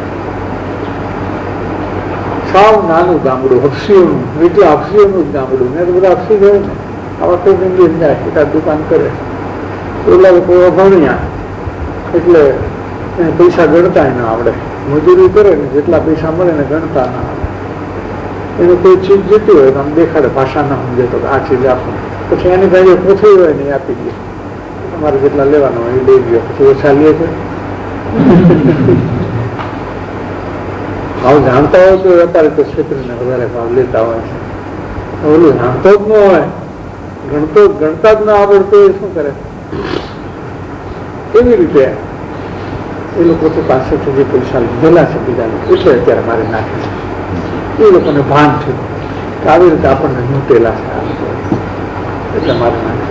સાવ નાનું ગામડું, હફસીઓનું, એટલે હફસીઓનું જ ગામડું. ને તો બધા હફસી ગયું ને, આવા કોઈ ઇંગ્લિશ જાય એકાદ દુકાન કરે. એટલા લોકો ભણ્યા એટલે એને પૈસા ગણતા ન આવડે. મજૂરી કરે ને જેટલા પૈસા મળે ને ગણતા ના આવડે. એને કોઈ ચીજ જીતી હોય તો આમ દેખાડે, ભાષા ના સમજે તો આ ચીજ આપો. પછી એની ભાઈ પૂછ્યું હોય ને આપી દે, તમારે જેટલા લેવાનો હોય એ લઈ ગયો. પછી ઓછા લે છે. ભાવ જાણતા હોય તો વેપારી તો છેતરીને વધારે ભાવ લેતા હોય છે. ઓલું જાણતો જ ન હોય, ગણતા જ ના આવડતો એ શું કરે? એવી રીતે એ લોકો તો પાસેથી જે પૈસા લીધેલા છે બીજાને એટલે અત્યારે મારે નાખે છે. એ લોકોને ભાન છે કે આવી રીતે આપણને લૂંટેલા છે એટલે મારે નાખે.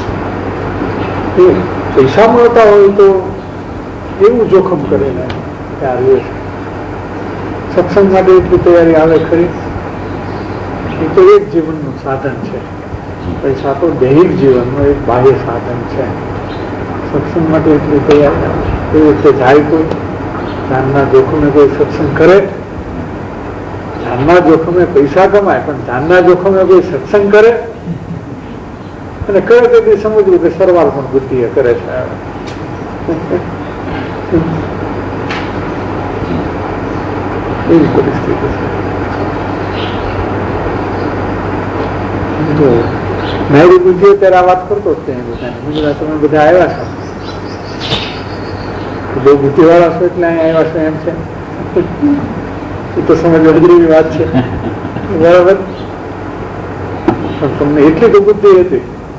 પૈસા મળતા હોય તો એવું જોખમ કરે ને ત્યારે સત્સંગ માટે એટલી તૈયારી આવે ખરી. એ તો એક જીવનનું સાધન છે. પૈસા તો દૈહિક જીવનનું એક બાહ્ય સાધન છે. સત્સંગ માટે એટલી તૈયારી આવે. એ રીતે જાય કોઈ જાનના જોખમે કોઈ સત્સંગ કરે, જાનના જોખમે પૈસા કમાય, પણ જાનના જોખમે કોઈ સત્સંગ કરે અને કરે તો સમજવું કે સરવાર પણ બુદ્ધિ એ કરે છે. એવી પરિસ્થિતિ છે. તો મારી બુદ્ધિ અત્યારે આ વાત કરતો જ ત્યાં તમે બધા આવ્યા છો, બહુ બુદ્ધિવાળા છો એટલે અહીંયા આવ્યા છો એમ છે. એ તો સમજ અઘરીની વાત છે, બરાબર. પણ તમને એટલી તો બુદ્ધિ હતી,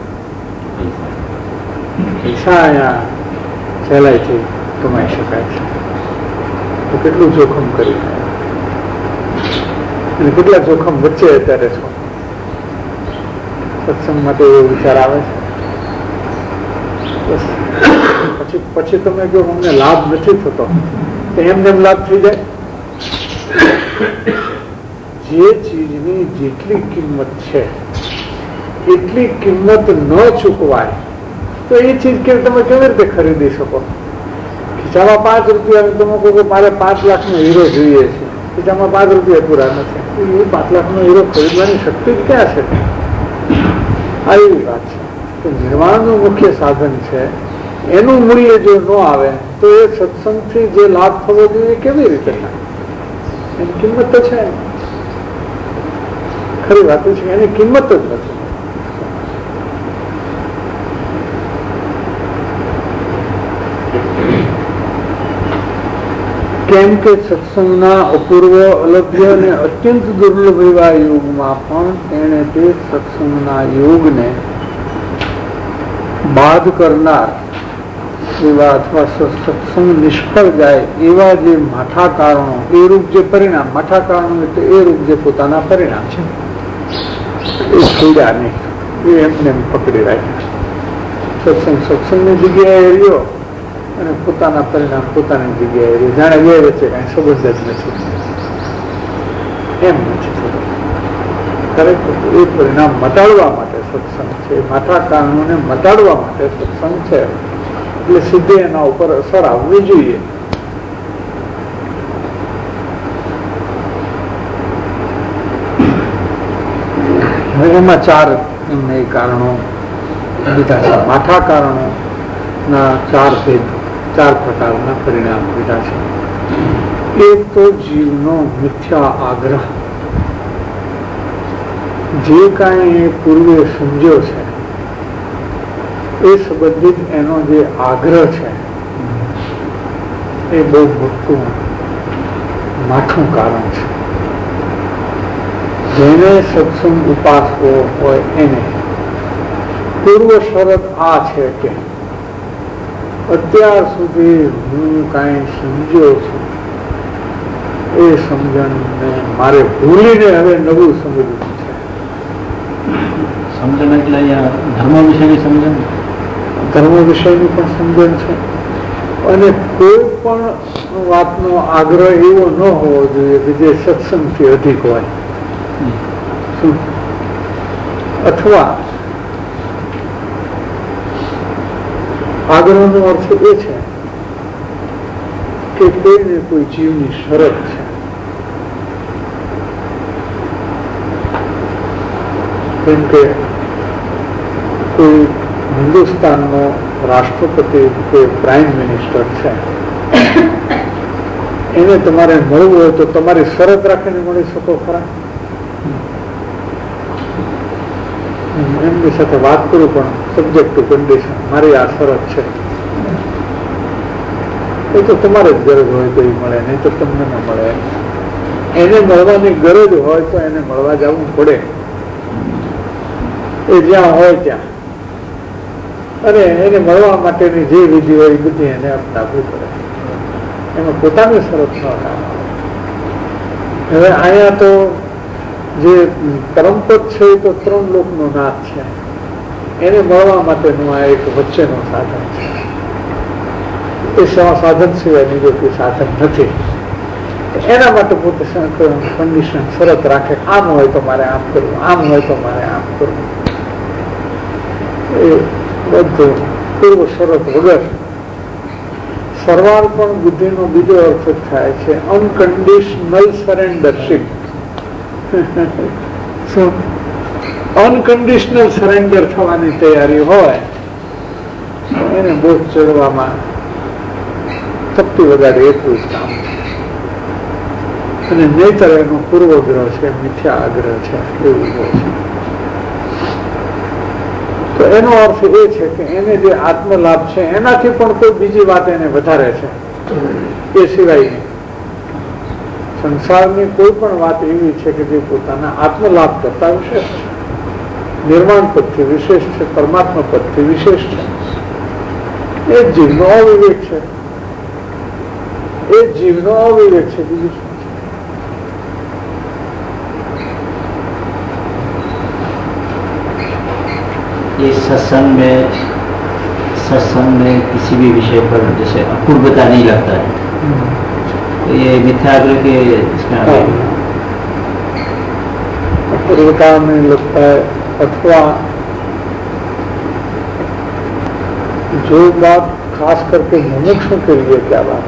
પૈસા અહીંયા સહેલાઈથી કમાઈ શકાય છે. તો કેટલું જોખમ કરી અને કેટલા જોખમ વચ્ચે અત્યારે છો. સત્સંગ માટે એવો વિચાર આવે છે. પછી તમે જો અમને લાભ નથી થતો તો એમને એમ લાભ થઈ જાય. જે ચીજની જેટલી કિંમત છે એટલી કિંમત ન ચૂકવાય તો એ ચીજ કે તમે કેવી રીતે ખરીદી શકો? ખીચામાં 5 રૂપિયા તમે કહો કે મારે 5 લાખનો હીરો જોઈએ છે, ખીચામાં 5 રૂપિયા પૂરા નથી. એ 5 લાખનો હીરો ખરીદવાની શક્તિ જ ક્યાં છે? આવી વાત છે. નિર્વાણનું મુખ્ય સાધન છે, એનું મૂલ્ય જો ન આવે તો એ સત્સંગથી જે લાભ થવો જોઈએ કેવી રીતે થાય? એની કિંમત તો છે, ખરી વાત છે, એની કિંમત જ નથી. કેમ કે સત્સંગના અપૂર્વ, અલભ્ય અને અત્યંત દુર્લભ એવા યુગમાં પણ તેણે તે સત્સંગના યોગને બાદ કરનાર એવા અથવા સત્સંગ નિષ્ફળ જાય એવા જે માઠા કારણો, એ રૂપ જે પરિણામ, માઠા કારણો એટલે એ રૂપ જે પોતાના પરિણામ છે, એ છોડ્યા નહીં, એ એમને પકડી રાખ્યા. સત્સંગની જગ્યાએ રહ્યો અને પોતાના પરિણામ પોતાની જગ્યાએ રહ્યો, જાણે બે વચ્ચે કઈ સંબંધ જ નથી, એમ નથી થતું. ખરેખર એ પરિણામ મટાડવા માટે સત્સંગ છે, માઠા કારણોને મટાડવા માટે સત્સંગ છે, એટલે સીધે એના ઉપર અસર આવવી જોઈએ. એમાં ચાર એમને કારણો લીધા છે, માઠા કારણો ના ચાર ભેદ, ચાર પ્રકારના પરિણામ લીધા છે. એક તો જીવનો મિથ્યા આગ્રહ, જે કાંઈ પૂર્વે સમજ્યો છે એ સંબંધિત એનો જે આગ્રહ છે એ બહુ મોટું માઠું કારણ છે. જેને સત્સંગ ઉપાસવો હોય એને પૂર્વ શરત આ છે કે અત્યાર સુધી હું કાંઈ સમજ્યો છું એ સમજણને મારે ભૂલીને હવે નવું સમજવું છે. સમજણ એટલે અહીંયા ધર્મ વિશેની સમજણ, ધર્મ વિષયની પણ સમજણ છે, અને કોઈ પણ વાતનો આગ્રહ એવો ન હોવો જોઈએ કે જે સત્સંગથી અધિક હોય. અથવા આગ્રહનો અર્થ એ છે કે કોઈને કોઈ જીવની શરત છે, જેમ કે કોઈ હિન્દુસ્તાનનો રાષ્ટ્રપતિ કે પ્રાઇમ મિનિસ્ટર છે, એને તમારે મળવું હોય તો તમારી શરત રાખીને મળી શકો ખરા? એમની સાથે વાત કરું પણ સબ્જેક્ટ ટુ કન્ડિશન, મારી આ શરત છે, એ તો તમારે જ ગરજ હોય તો એ મળે, નહીં તો તમને ન મળે. એને મળવાની ગરજ હોય તો એને મળવા જવું પડે, એ જ્યાં હોય ત્યાં, અને એને મળવા માટેની જે વિધિ હોય એ બધી એને અપનાવવી પડે. એમાં પોતાની શરત ન કામ આવે. હવે અહીંયા તો જે પરમપદ છે એ તો ત્રણ લોકનો નાથ છે, એને મળવા માટેનું આ એક વચ્ચેનું સાધન છે. એ સાધન સિવાય બીજો કોઈ સાધન નથી. એના માટે પોતે કન્ડિશન, શરત રાખે, આમ હોય તો મારે આમ કરવું, આમ હોય તો મારે આમ કરવું. એ બધું પૂર્વ શરત વગર. સરવાળ પણ બુદ્ધિનો બીજો અર્થ થાય છે અનકન્ડિશનલ સરેન્ડરશીપ. અનકન્ડિશનલ સરેન્ડર થવાની તૈયારી હોય એને બોધ ચડવામાં તપતી વગાડે એટલું જ કામ છે. અને નહીતર એનો પૂર્વગ્રહ છે, મિથ્યા આગ્રહ છે, એવું છે. તો એનો અર્થ એ છે કે એને જે આત્મલાભ છે એનાથી પણ કોઈ બીજી વાત એને વધારે છે, એ સિવાય સંસારની કોઈ પણ વાત એવી છે કે જે પોતાના આત્મલાભ કરતા વિશેષ છે, નિર્માણ પદથી વિશેષ છે, પરમાત્મા પદથી વિશેષ છે. એ જીવનો અવિવેક છે, એ જીવનો અવિવેક છે, બીજું શું? ये सत्संग में किसी भी विषय पर जैसे अपूर्वता नहीं लगता है, तो ये मिथ्याग्रह के इसमें अपूर्वता नहीं लगता है, अथवा जो बात खास करके मुमुक्षु के लिए क्या बात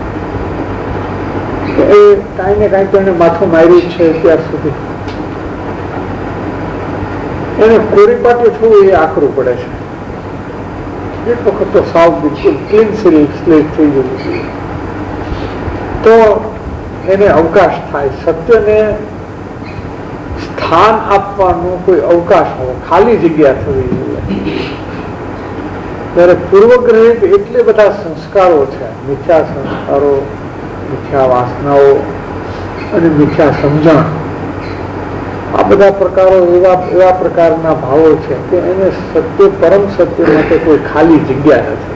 है, કઈ ને કઈ તો એને માથું માર્યું છે અત્યાર સુધી, એને કોરીપાટી થવું એ આખરું પડે છે. એક વખત તો સાવ બિલકુલ ક્લીન સ્લેટ થઈ જવું જોઈએ તો એને અવકાશ થાય. સત્યને સ્થાન આપવાનો કોઈ અવકાશ હોય, ખાલી જગ્યા થવી જોઈએ. ત્યારે પૂર્વગ્રહિત એટલે બધા સંસ્કારો છે, મિથ્યા સંસ્કારો, મિથ્યા વાસનાઓ અને મિથ્યા સમજણ, આ બધા પ્રકારો એવા પ્રકારના ભાવો છે કે એને સત્ય, પરમ સત્ય માટે કોઈ ખાલી જગ્યા નથી.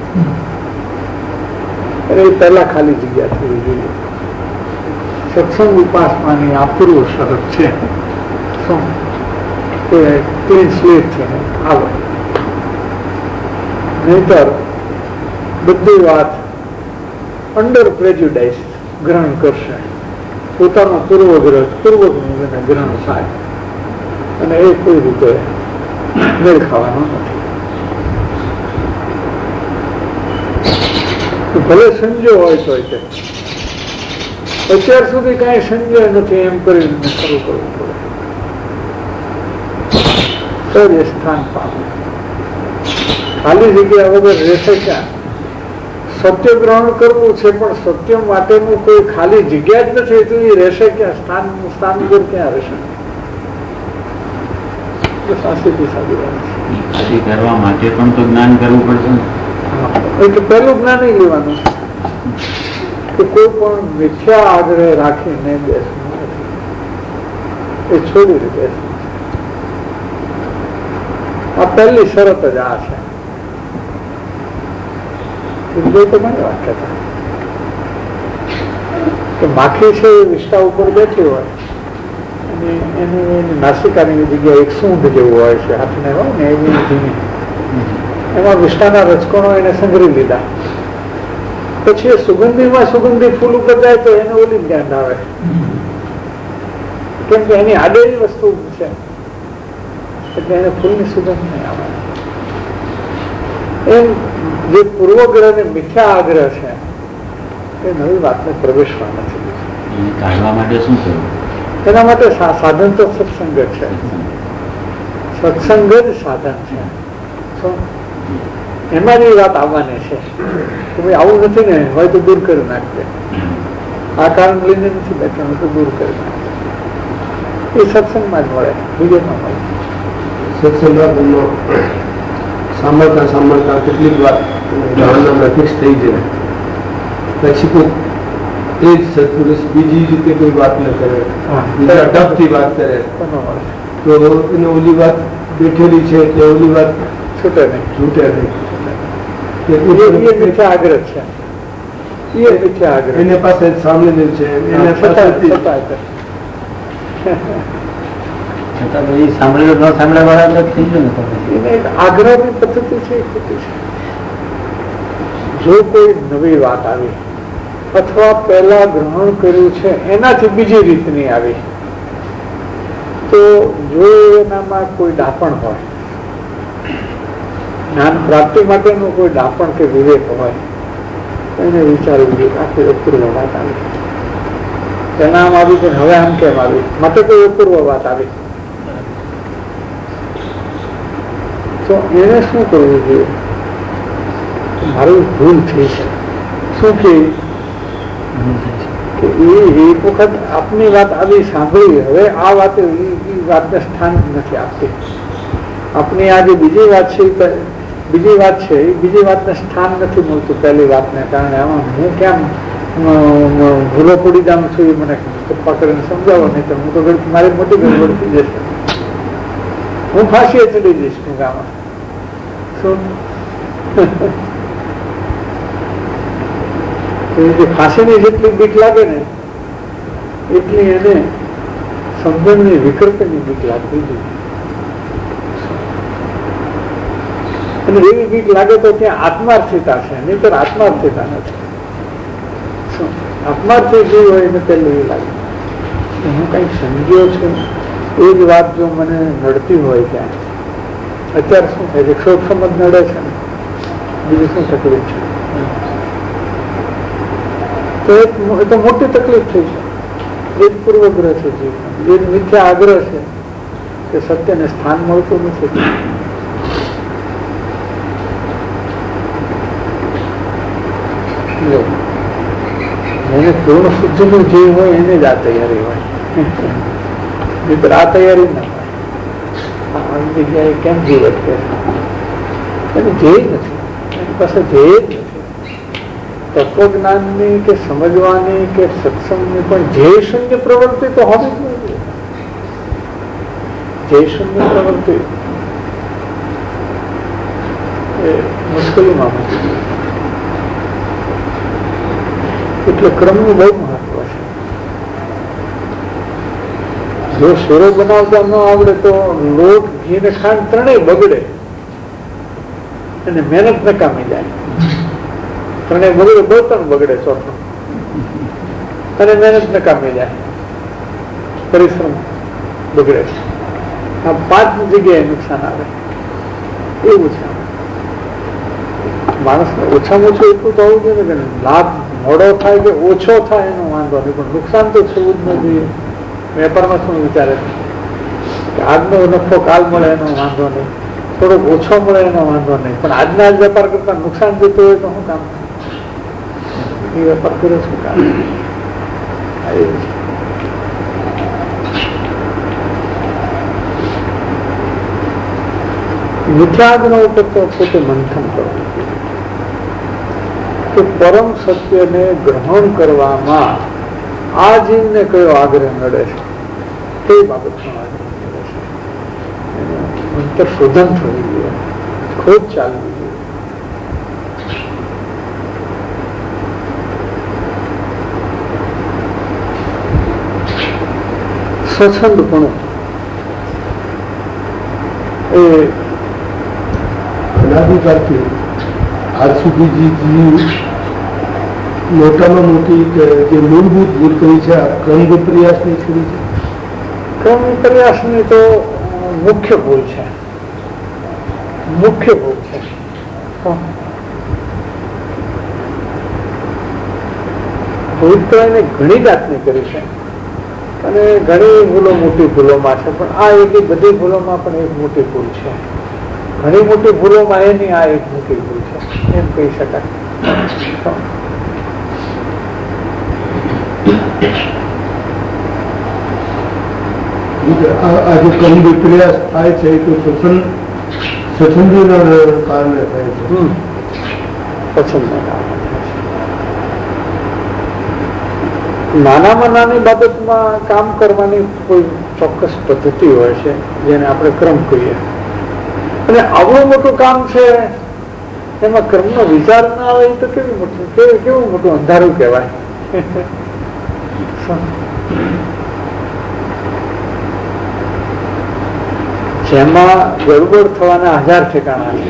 અને એ પહેલા ખાલી જગ્યા થવી જોઈએ. સત્સંગ ઉપાસનાની આ પૂર્વ શરત છે. ક્લીન સ્લેટ છે આવે, નહીતર બધી વાત અંડર પ્રેજ્યુડાઇઝ ગ્રહણ કરશે. પોતાનો પૂર્વગ્રહ ગ્રહણ થાય અને એ કોઈ રીતે મેળ ખાવાનો નથી. ભલે સંજ્યો હોય તો અત્યાર સુધી કઈ સંજય નથી એમ કરીને શરૂ કરવું પડે તો જ સ્થાન પામે. ખાલી જગ્યા વગર રહેશે ક્યાં? સત્ય ગ્રહણ કરવું છે પણ સત્ય માટેનું કોઈ ખાલી જગ્યા જ નથી તો એ રહેશે ક્યાં? સ્થાન વગર ક્યાં રહેશે? કરવા માટે પણ તો જ્ઞાન કરવું પડશે ને. એટલે પહેલું જ્ઞાન લેવાનું કે કોઈ પણ મિથ્યા આગ્રહ રાખીને બેસવું નથી, એ છોડી બેસવું. આ પહેલી શરત જ આ છે. માખી છે એ વિષ્ટા ઉપર બેઠી હોય અને એની નાસિકાની જગ્યાએ એક સૂંઢ જેવું હોય છે, હાથને હોય ને એવી ધીમી, એમાં વિષ્ટાના રજકણો એને સંઘરી લીધા. પછી એ સુગંધી ફૂલ ઉપર જાય તો એને ઓલી ધ્યાન આવે, કેમ કે એની આડેલી વસ્તુ છે એટલે એને ફૂલની સુગંધ નહીં આવે. એમ જે પૂર્વગ્રહ ને મિથ્યા આગ્રહ છે એ નવી વાતને પ્રવેશવા નથી. કાઢવા માટે શું કરવું? એના માટે સાધન તો સત્સંગ જ છે. સત્સંગ જ સાધન છે. એમાં જ વાત આવવાની છે કે ભાઈ આવું નથી ને, હોય તો દૂર કરી નાખજે. આ કારણ લઈને નથી બેઠા, તો દૂર કરી નાખજે. એ સત્સંગમાં જ મળે, બીજે ન મળે. સત્સંગમાં સાંભળતા કેટલીક વાત ફિક્સ થઈ જાય, પછી કોઈ એ જ સત્પુરુષ બીજી રીતે કોઈ વાત ન કરે, બીજા ટપથી વાત કરે તો એને ઓલી વાત બેઠેલી છે એટલે ઓલી વાત છૂટે નહીં. મિથ્યા આગ્રહ છે, એ મિથ્યા આગ્રહ એને પાસે સાંભળેલું છે, એને સાંભળેલું ન સાંભળ્યા વાળા થઈ ગયું ને. આગ્રહની પદ્ધતિ છે એ ખોટી છે. જો કોઈ નવી વાત આવી અથવા પહેલા ગ્રહણ કર્યું છે એનાથી બીજી રીતની આવી તો જો એનામાં કોઈ ડાપણ હોય, જ્ઞાન પ્રાપ્તિ માટેનું કોઈ ડાપણ કે વિવેક હોય તો એને વિચારવું જોઈએ આખી અપૂર્વ વાત આવી, તેના આમ આવી છે હવે આમ કેમ આવી, માટે કોઈ અપૂર્વ વાત આવી તો એને શું કરવું જોઈએ? મારી ભૂલ થઈ છે. શું કે એક વખત આપની વાત આવી સાંભળી, હવે આ વાતે વાતને સ્થાન નથી આપતી. આપની આ જે બીજી વાત છે એ બીજી વાતને સ્થાન નથી મળતું પહેલી વાતને કારણે. આમાં હું કેમ ભૂલો પડી જાઉં છું એ મને પપ્પા કરીને સમજાવો, નહીં તો હું તો મારી મોટી ગડબડ થઈ જશે, હું ફાંસીએ ચડી જઈશ ટૂંકામાં. શું ફાંસીની જેટલી બીક લાગે ને એટલી એને સમજણની વિકલ્પની બીક લાગવી જોઈએ. અને એવી બીક લાગે તો ત્યાં આત્માર્થિતા છે, નહીતર આત્માર્થિતા નથી. આત્માર્થી જે હોય એને પેલું એ લાગે હું કઈક સમજ્યો છું, એ જ વાત જો મને નડતી હોય ત્યાં અત્યારે શું થાય છે, ક્ષોભ સમજ નડે છે ને, બીજું શું તકલીફ છે? તો એ તો મોટી તકલીફ થઈ છે. એ જ પૂર્વગ્રહ છે, એ જ મિથ્યા આગ્રહ છે, કે સત્યને સ્થાન મળતું નથી. એને પૂર્ણ શુદ્ધિનું જીવ હોય એને જ આ તૈયારી હોય, મિત્ર આ તૈયારી ના હોય. આવી જગ્યાએ કેમ જીવત કે એનું ધ્યેય નથી, એની પાસે ધ્યેય જ નથી. તત્વજ્ઞાનની કે સમજવાની કે સત્સંગની પણ ધ્યેય શૂન્ય પ્રવૃત્તિ તો હોવી જ નથી. ધ્યેય શૂન્ય પ્રવૃત્તિ એ મુશ્કેલીમાં મૂકી. એટલે ક્રમનું બહુ મહત્વ છે. જો શેરો બનાવતા ન આવડે તો લોટ, ઘી ને ખાંડ ત્રણેય બગડે અને મહેનત નકામી જાય. ત્રણેય બગડે, બળતણ બગડે ચોથું, અને મહેનત નકામી જાય, પરિશ્રમ બગડે. આ 5 જગ્યાએ નુકસાન આવે. એવું છે માણસને ઓછામાં ઓછું એટલું તો હોવું જોઈએ કે લાભ મોડો થાય કે ઓછો થાય એનો વાંધો નહીં, પણ નુકસાન તો થવું જ ન જોઈએ. વેપારમાં શું વિચારે કે આજનો નફો કાલ મળે એનો વાંધો નહીં, થોડોક ઓછો મળે એનો વાંધો નહીં, પણ આજના જ વેપાર કરતા નુકસાન જતું હોય તો શું કામ? એ વેપાર કરે શું કામ? મિથ્યાગ્રહ ઉપર તો પોતે મંથન કરવું કે પરમ સત્યને ગ્રહણ કરવામાં આ જીવને કયો આગ્રહ નડે છે, કઈ બાબતનો આગ્રહ નડે છે, અંતર શોધન થવું જોઈએ, ખોજ ચાલવી જોઈએ. સ્વચ્છંદપણું એ અનાધિકારથી આજ સુધી મોટામાં મોટી જે મૂળભૂત ભૂલ કરી છે આ ક્રમ વિપર્યાસની છોડી છે. ક્રમ વિપર્યાસની તો મુખ્ય ભૂલ છે, મુખ્ય ભૂલ છે. ભૂલ તો એને ઘણી જાતની કરી છે અને ઘણી ભૂલો મોટી ભૂલોમાં છે, પણ આ એક બધી ભૂલોમાં પણ એક મોટી ભૂલ છે. ઘણી મોટી ભૂલોમાં એની આ એક મોટી ભૂલ છે એમ કહી શકાય. આ જે ક્રમ વિપર્યાસ થાય છે તો સ્વચ્છંદીના કારણે થાય છે. પસંદના કારણે નાનામાં નાની બાબતમાં કામ કરવાની કોઈ ચોક્કસ પદ્ધતિ હોય છે જેને આપણે ક્રમ કહીએ, અને આવડું મોટું કામ છે એમાં ક્રમનો વિચાર ના આવે તો કેવું મોટું અંધારું કહેવાય. જેમાં ગડબડ થવાના 1000 ઠેકાણા છે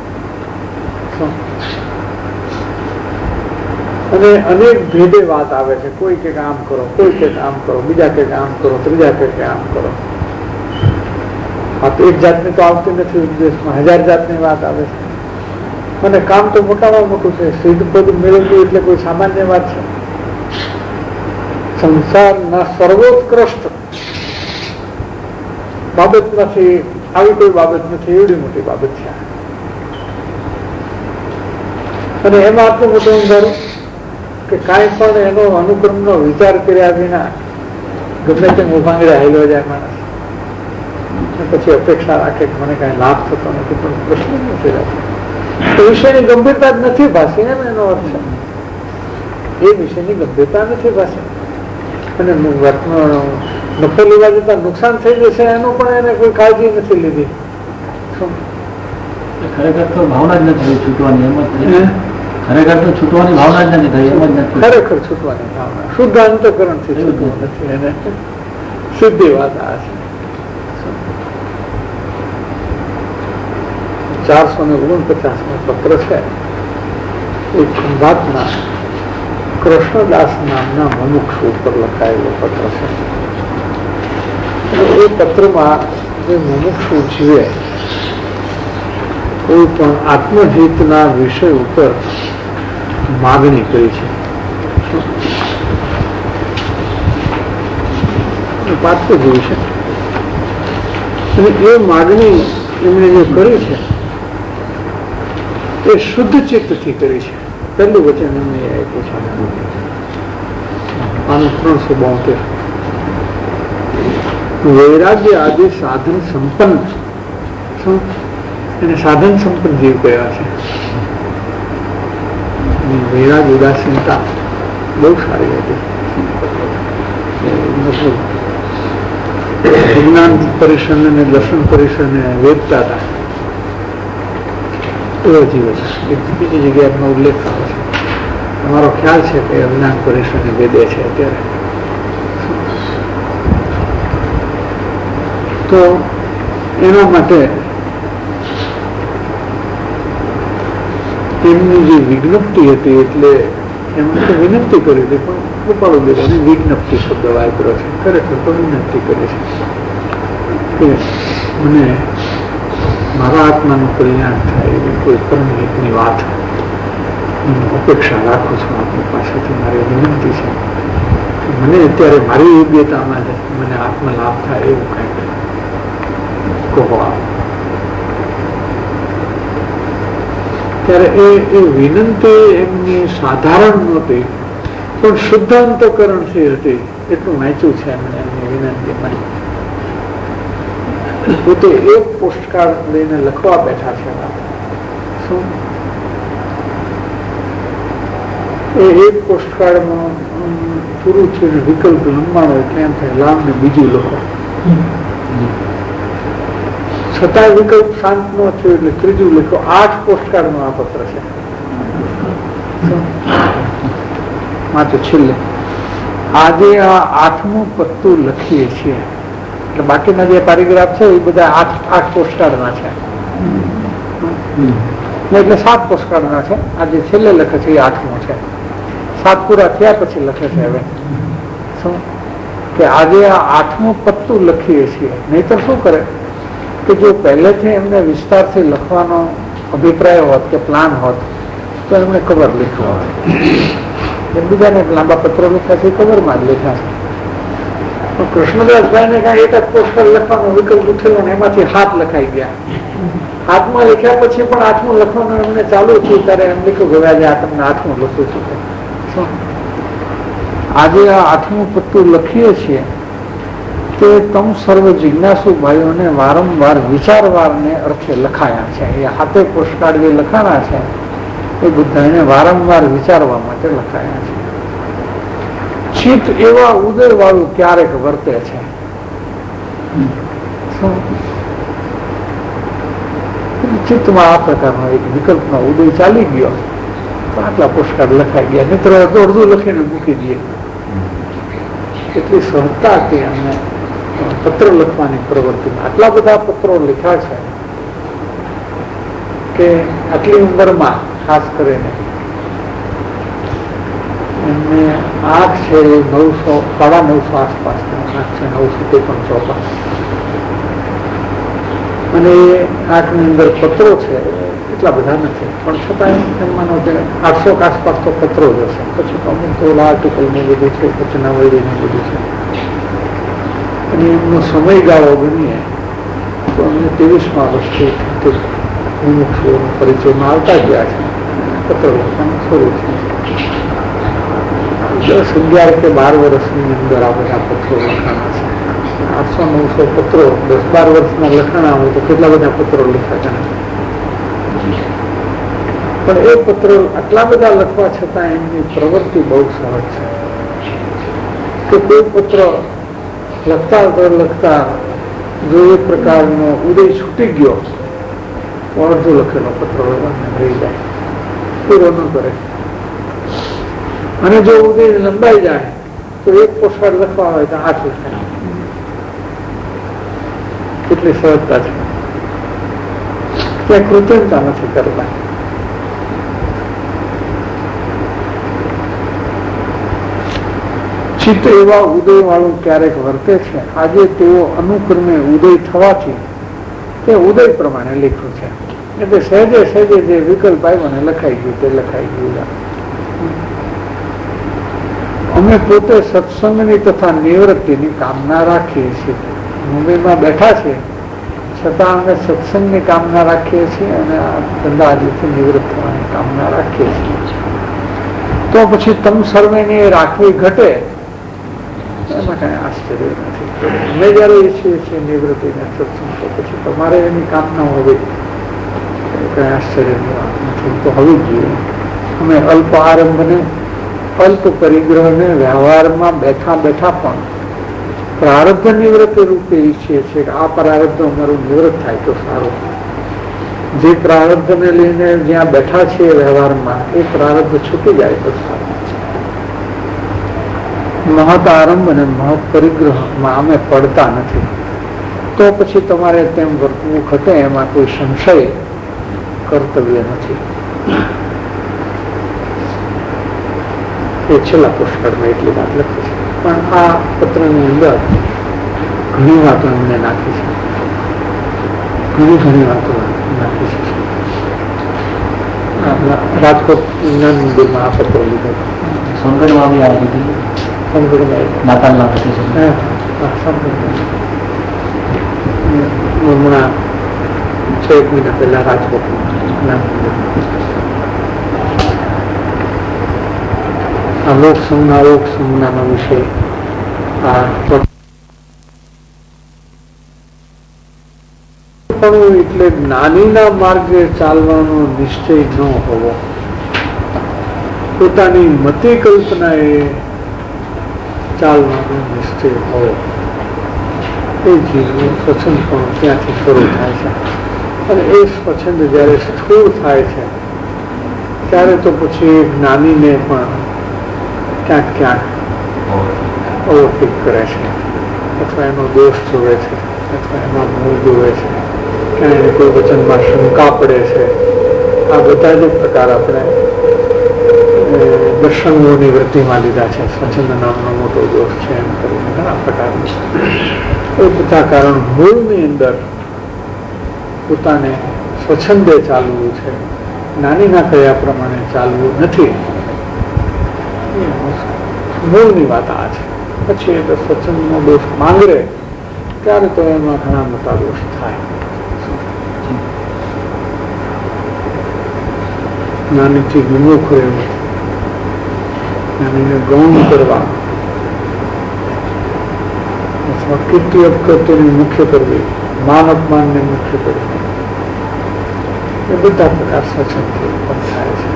અને અનેક ભેદે વાત આવે છે. કોઈ કે આમ કરો, કોઈ કે આમ કરો, બીજા કે આમ કરો, ત્રીજા કે આમ કરો. આ તો એક જાતની તો આવતી નથી ઉપદેશમાં, 1000 જાતની વાત આવે છે. અને કામ તો મોટામાં મોટું છે, સિદ્ધ પદ મેળવવું એટલે કોઈ સામાન્ય વાત છે. સંસારના સર્વોત્કૃષ્ટ બાબત નથી, આવી કોઈ બાબત નથી, એવડી મોટી બાબત છે. અને એમાં આટલું મોટું અંધારું કે કાંઈ પણ એનો અનુક્રમનો વિચાર કર્યા વિના ગમે તેમ ઉભાંગડા હેલો જાય માણસ, પછી અપેક્ષા રાખે કે મને કઈ લાભ થતો નથી, પણ પ્રશ્ન નથી રાખતો. તો વિષયની ગંભીરતા જ નથી ભાષી, એમ એનો અર્થ છે. એ વિષયની ગંભીરતા નથી ભાષી અને નફો લેવા જતા નુકસાન થઈ જશે એનું પણ એને કોઈ કાળજી નથી લીધી. ખરેખર તો ભાવના જ નથી છૂટવાની, એમ જ ખરેખર તો છૂટવાની ભાવના જ નથી થઈ, એમ જ નથી. ખરેખર છૂટવાની ભાવના શુદ્ધ અંતઃકરણ થી છૂટવું નથી, એને શુદ્ધિ વાત આ છે. 449 પત્ર છે એ ખંભાતના કૃષ્ણદાસ નામના મનુક્ષ ઉપર લખાયેલો પત્ર છે. એ પત્રમાં જે મનુક્ષ જીવે કોઈ પણ આત્મહિતના વિષય ઉપર માગણી કરી છે. પાછું જોયું છે અને એ માગણી એમણે જે કરી છે એ શુદ્ધ ચિત્તથી કરી છે. પહેલું વચન એમને આપ્યું છે આનું 372. વૈરાગ્ય આદિ સાધન સંપન્ન, એને સાધન સંપન્ન જીવ કહેવા છે. વૈરાગ ઉદાસીનતા બહુ સારી હતી. વિજ્ઞાન પરિષદ અને દર્શન પરિષદને વેચતા હતા એવો જીવ હતો. બીજી જગ્યાએ એમનો ઉલ્લેખ આવે છે. તમારો ખ્યાલ છે કે વિજ્ઞાન પરિષદને વેદે છે અત્યારે. તો એના માટે એમની જે વિજ્ઞપ્તિ હતી એટલે એમણે તો વિનંતી કરી હતી, પણ ગોપાળુ દેવોની વિજ્ઞપ્તિ શબ્દ વાપર્યો છે. ખરેખર તો વિનંતી કરી છે કે મને મારા આત્માનું કલ્યાણ થાય એવી કોઈ પરમહિતની વાત અપેક્ષા રાખું છું આપની પાસેથી. મારી વિનંતી છે કે મને અત્યારે મારી યોગ્યતામાં મને આત્મલાભ થાય એવું કંઈક કહો. ત્યારે એ વિનંતી એમની સાધારણ નહોતી, પણ શુદ્ધ અંતઃકરણથી હતી. એટલું વાંચ્યું છે એમણે એમની વિનંતીમાં. પોતે એક પોસ્ટકાર્ડ લઈને લખવા બેઠા છે. શું એ એક પોસ્ટકાર્ડમાં પૂરું થયું, વિકલ્પ લંબાણો એટલે એમ થાય લાંબ ને બીજું લખો. છતાં વિકલ્પ શાંત ન થયો એટલે ત્રીજું લખો. 8 પોસ્ટકાર્ડ નો આ પત્ર છે. માટે છેલ્લે આજે આ 8મું પત્તું લખીએ છીએ. એટલે બાકીના જે પેરેગ્રાફ છે એ બધા 8 પોસ્ટકાર્ડના છે. એટલે 7 પોસ્ટકાર્ડના છે. આજે છેલ્લે લખે છે એ 8મું છે. 7 પૂરા થયા પછી લખે છે હવે શું કે આજે આ 8મું પત્તું લખીએ છીએ. નહીતર શું કરે કે જો પહેલેથી એમને વિસ્તારથી લખવાનો અભિપ્રાય હોત કે પ્લાન હોત તો એમણે કવર લખ્યો હોત. બીજાને લાંબા પત્રો લખ્યા છે કવરમાં જ લખ્યા છે. કૃષ્ણદાસભાઈને કાંઈ એક જ પોસ્ટકાર્ડ લખવાનો વિકલ્પ ઉઠેલો ને એમાંથી 7 લખાઈ ગયા. 7માં લખ્યા પછી પણ 8મું લખવાનું એમને ચાલુ થયું ત્યારે એમ લખ્યું કે આજે આ તમને 8મું લખું છું. આજે આ 8મું પત્તું લખીએ છીએ તે તમ સર્વ જિજ્ઞાસુ ભાઈઓને વારંવાર વિચારવારને અર્થે લખાયા છે. એ 7 પોસ્ટકાર્ડ જે લખાણા છે એ બધાને વારંવાર વિચારવા માટે લખાયા છે. ચિત્ત એવા ઉદય વાળું ક્યારેક વર્તે છે. ચિત્તમાં આ પ્રકારનો એક વિકલ્પનો ઉદય ચાલી ગયો તો આટલા પોસ્ટકાર્ડ લખાઈ ગયા. મિત્રો અડધું લખીને મૂકી દઈએ. એટલી સહજતા હતી અમને પત્ર લખવાની પ્રવૃત્તિમાં. આટલા બધા પત્રો લખ્યા છે કે આટલી ઉંમરમાં ખાસ કરીને એમને આંખ છે 900 સાડા 900 આસપાસ આંખ છે 953 અને આંખની અંદર પત્રો છે એટલા બધા નથી, પણ છતાં એમ માનો કે 800 આસપાસ તો પત્રો જ હશે. પછી અમુક તો આર્ટિકલનું બધું છે, વચનાવળીનું બધું છે. અને એમનો સમયગાળો ગણીએ તો અમને 23મા વર્ષથી મુમુક્ષુઓના પરિચયમાં આવતા ગયા છે. પત્ર લખવાનું શરૂ છે. 10, 11 કે 12 વર્ષની અંદર આ બધા પત્રો લખાણા છે. 800-900 પત્રો 10-12 વર્ષના લખાણા હોય તો કેટલા બધા પત્રો લખાતા નથી. પણ એ પત્રો આટલા બધા લખવા છતાં એમની પ્રવૃત્તિ બહુ સરસ છે કે કોઈ પત્ર લખતા જો એક પ્રકારનો ઉદય છૂટી ગયો તો અડધો લખેલો પત્ર રહી જાય, પૂરો ન કરે. અને જો ઉદય લંબાઈ જાય તો એક પોસ્ટકાર્ડ લખવા હોય તો 8 લખાય. કેટલી સહજતા છે. ત્યાં કૃત્રિમતા નથી કરતા. ચિત્ત એવા ઉદય વાળું ક્યારેક વર્તે છે. આજે તેઓ અનુક્રમે ઉદય થવાથી તે ઉદય પ્રમાણે લખ્યું છે. એટલે સહેજે સહેજે જે વિકલ્પ આવ્યો ને લખાઈ ગયું તે લખાઈ ગયું. અમે પોતે સત્સંગની તથા નિવૃત્તિની કામના રાખીએ છીએ. મુંબઈમાં બેઠા છે છતાં અમે સત્સંગની કામના રાખીએ છીએ અને આ ધંધાજીથી નિવૃત્ત થવાની કામના રાખીએ છીએ. તો પછી તમ સર્વેની રાખવી ઘટે એમાં કઈ આશ્ચર્ય નથી. અમે જયારે ઈચ્છીએ છીએ નિવૃત્તિને સત્સંગ, તો પછી તમારે એની કામના હોવી કઈ આશ્ચર્યની વાત નથી. તો હોવી જ જોઈએ. અમે અલ્પ આરંભને, અલ્પ પરિગ્રહને વ્યવહારમાં બેઠા બેઠા પણ પ્રારબ્ધ નિવૃત્તિ રૂપે ઈચ્છીએ છીએ કે આ પ્રારબ્ધ અમારું નિવૃત્ત થાય તો સારું. જે પ્રારબ્ધને લઈને જ્યાં બેઠા છીએ વ્યવહારમાં, એ પ્રારબ્ધ છૂટી જાય તો સારું. મહત આરંભ અને મહત પરિગ્રહમાં અમે પડતા નથી. તો પછી તમારે તેમ વર્તવું ઘટે એમાં કોઈ સંશય કર્તવ્ય નથી. એ છેલ્લા પુષ્કળમાં એટલી વાત લખી છે. પણ આ પત્રની અંદર ઘણી વાતો એમને નાખી છે. ઘણી વાતો નાખી છે. રાજકોટ વિજ્ઞાન મંદિરમાં આ પત્ર લીધો. સોનગઢમાં બી આવી હતી. નાતાલના હમણાં 6 મહિના પહેલા રાજકોટમાં આ લોકસંજ્ઞાનો વિષય એટલે જ્ઞાનીના માર્ગે ચાલવાનો નિશ્ચય ન હોવો, પોતાની મતિ કલ્પનાએ ચાલવાનો નિશ્ચય હોવો, એ જીવનું સ્વચ્છંદ પણ ત્યાંથી શરૂ થાય છે. અને એ સ્વચ્છંદ જયારે સ્થૂળ થાય છે ત્યારે તો પછી જ્ઞાનીને પણ ક્યાંક ક્યાંક ઓવરટેક કરે છે, અથવા એનો દોષ જોવે છે, અથવા એમાં મૂળ જોવે છે, ક્યાં એને કોઈ વચનમાં શંકા પડે છે. આ બધા જ પ્રકાર આપણે દર્શનોની વૃત્તિમાં લીધા છે. સ્વચ્છંદ નામનો મોટો દોષ છે એમ કરીને ઘણા પ્રકાર. એ બધા કારણ મૂળની અંદર પોતાને સ્વચ્છંદે ચાલવું છે, જ્ઞાનીના કયા પ્રમાણે ચાલવું નથી. મૂળની વાત આ છે. પછી એ તો સ્વચ્છંદનો દોષ માંગરે ત્યારે તો એમાં ઘણા મોટા દોષ થાય. જ્ઞાનીથી વિમુખ રહેવું, જ્ઞાનીને ગૌણ કરવા, અથવા કીર્તિ અપકીર્તિને મુખ્ય કરવી, માન અપમાનને મુખ્ય કરવી, એ બધા પ્રકાર સ્વચ્છંદથી ઉત્પન્ન થાય છે.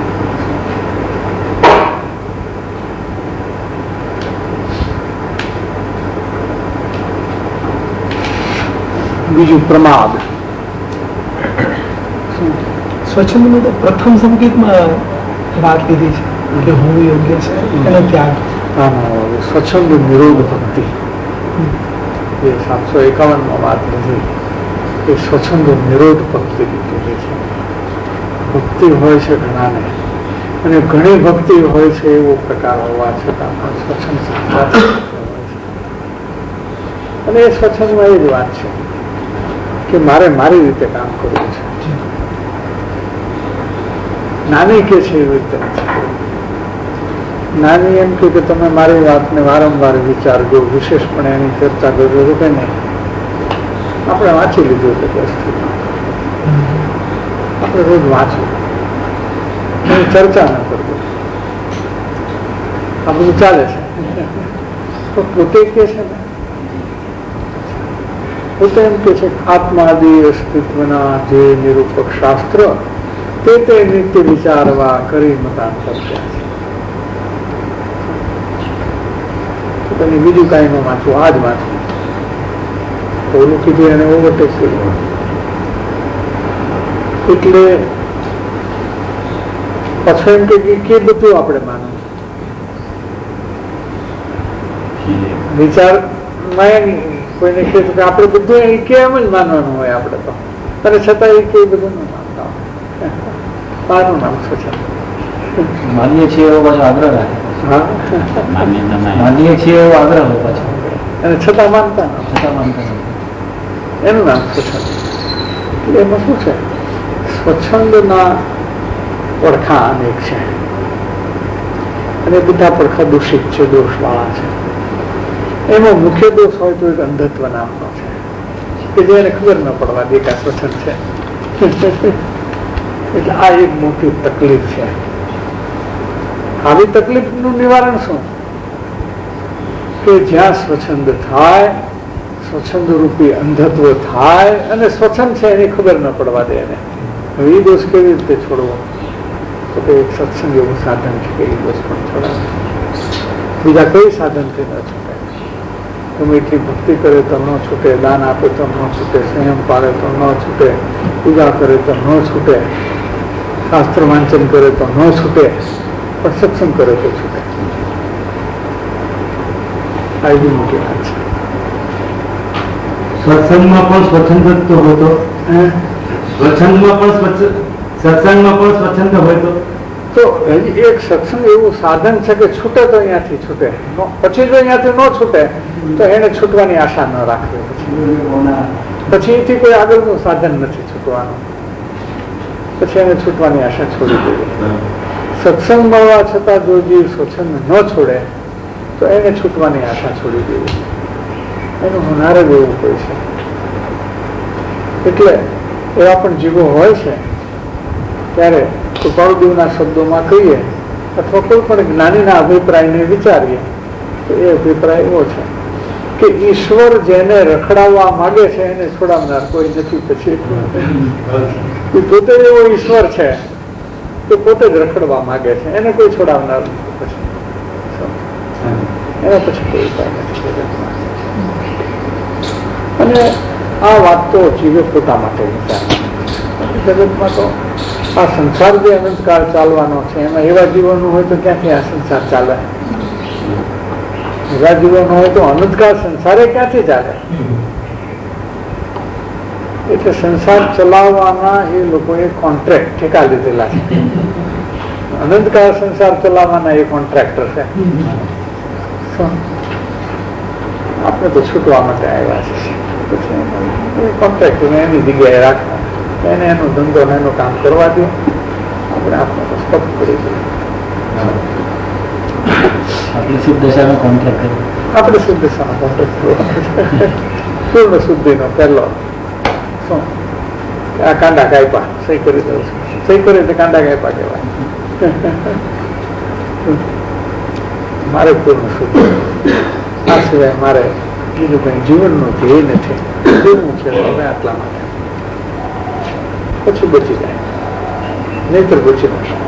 બીજું પ્રમાદ. સ્વચ્છંદનું તો પ્રથમ સંકેતમાં વાત લીધી છે કે હું યોગ્ય છે અને ત્યાગ. સ્વચ્છંદ નિરોધ ભક્તિ એ 751 વાત નથી. એ સ્વચ્છંદ નિરોધ ભક્તિ કીધી છે. ભક્તિ હોય છે ઘણાને, અને ઘણી ભક્તિ હોય છે એવો પ્રકાર હોવા છતાં પણ સ્વચ્છંદ હોય છે. અને એ સ્વચ્છંદમાં એ જ વાત છે કે મારે મારી રીતે કામ કરવું છે. નાની કે છે એવી રીતે નથી. નાની એમ કે તમે મારી વાતને વારંવાર વિચારજો, વિશેષપણે એની ચર્ચા કરજો તો કે નહીં, આપણે વાંચી લીધું એટલે બસ આપણે રોજ વાંચવું, એની ચર્ચા ન કરજો. આ બધું ચાલે છે. તો પોતે કે છે ને, પોતે એમ કે છે આત્માદિ અસ્તિત્વના જે નિરૂપક શાસ્ત્ર તે નિત્ય વિચારવા કરી મતાંતર છે. બીજું કઈ ન વાંચવું, આ જ વાંચવું. ઓલું કીધું એને ઓવરટેક કર્યું. એટલે પછી એમ કે બધું આપણે માનવું. વિચારમાં કોઈને કહે કે આપણે બધું એ કેમ જ માનવાનું હોય આપણે તો, અને છતાં એ કે બધું ન માનતા હોય. માનું નામ સ્વચ્છંદ. માનીએ છીએ એવો પાછો આગ્રહ રાખે. માનીએ છીએ એવો આગ્રહ હોય પાછો, અને છતાં માનતા એનું નામ સ્વચ્છંદ. એટલે એમાં શું છે, સ્વચ્છંદના પડખા અનેક છે, અને બધા પડખા દૂષિત છે, દોષવાળા છે. એમાં મુખ્ય દોષ હોય તો એક અંધત્વ નામનો છે. કે જે એને ખબર ન પડવા દે કે આ સ્વચ્છંદ છે. એટલે આ એક મોટી તકલીફ છે. આવી તકલીફનું નિવારણ શું? કે જ્યાં સ્વચ્છંદ થાય, સ્વચ્છંદ રૂપી અંધત્વ થાય અને સ્વચ્છંદ છે એની ખબર ન પડવા દે એને. હવે એ દોષ કેવી રીતે છોડવો? તો કે એક સત્સંગ એવું સાધન છે કે એ દોષ પણ છોડાવે. બીજા કઈ સાધનથી ન છૂટે. તમે એટલી ભક્તિ કરે તો ન છૂટે, દાન આપે તો ન છૂટે, સંયમ પાડે તો ન છૂટે, પૂજા કરે તો ન છૂટે, શાસ્ત્ર વાંચન કરે તો ન છૂટે, પણ સત્સંગ કરે તો છૂટે. આ એવી મોટી વાત છે. સત્સંગમાં પણ સ્વચ્છંદ હોય તો, સત્સંગમાં પણ સત્સંગમાં પણ સ્વચ્છંદ હોય તો હજી એક સત્સંગ એવું સાધન છે કે છૂટે તો અહીંયાથી છૂટે, પછી જો અહીંયાથી ન છૂટે તો એને છૂટવાની આશા ન રાખવી. પછી એથી કોઈ આગળનું સાધન નથી છૂટવાનું, પછી એને છૂટવાની આશા છોડી દેવી. સત્સંગ મળવા છતાં જો જીવ સ્વચ્છંદ ન છોડે તો એને છૂટવાની આશા છોડી દેવી. એનું હોનાર જ એવું હોય છે. એટલે એવા પણ જીવો હોય છે ત્યારે કૃપાળુદેવના શબ્દોમાં કહીએ અથવા કોઈ પણ જ્ઞાનીના અભિપ્રાયને વિચારીએ તો એ અભિપ્રાય એવો છે કે ઈશ્વર જેને રખડાવવા માંગે છે એને છોડાવનાર કોઈ નથી. પછી પોતે એવો ઈશ્વર છે કે પોતે જ રખડવા માંગે છે, એને કોઈ છોડાવનાર નથી. પછી એના પછી કોઈ ઉપાય નથી. અને આ વાત તો જીવે પોતા માટે વિચારવાની. જગતમાં તો આ સંસાર જે અનંતકાળ ચાલવાનો છે એમાં એવા જીવોનું હોય તો ક્યાંથી આ સંસાર ચાલે? એવા જીવોનું હોય તો અનંતકાળ સંસારે ક્યાંથી ચાલે? એટલે સંસાર ચલાવવાના એ લોકોએ કોન્ટ્રાક્ટ ઠેકા લીધેલા છે. અનંતકાળ સંસાર ચલાવવાના એ કોન્ટ્રાક્ટર છે. આપણે તો છૂટવા માટે આવ્યા છે. પછી કોન્ટ્રાક્ટરને એની જગ્યાએ રાખવા, એને એનો ધંધો એનું કામ કરવા દો, આપણે આપણે સ્ટોપ કરી દઈએ. આપણે શુદ્ધ દશાનો કોન્ટ્રાક્ટ કર્યો. આપણે શુદ્ધ દશાનો કોન્ટ્રાક્ટ કરવો. પૂર્ણ શુદ્ધિનો પહેલો શું? આ કાંડા કાપ્યા, સહી કરી દઉં છું. સહી કરી તો કાંડા કાપ્યા કહેવાય. મારે પૂર્ણ શુદ્ધિ, આ સિવાય મારે બીજું કઈ જીવનનું ધ્યેય નથી. જીવવું છે તમે આટલા માટે, પછી બચી જાય, નહીતર બચી ન શકે.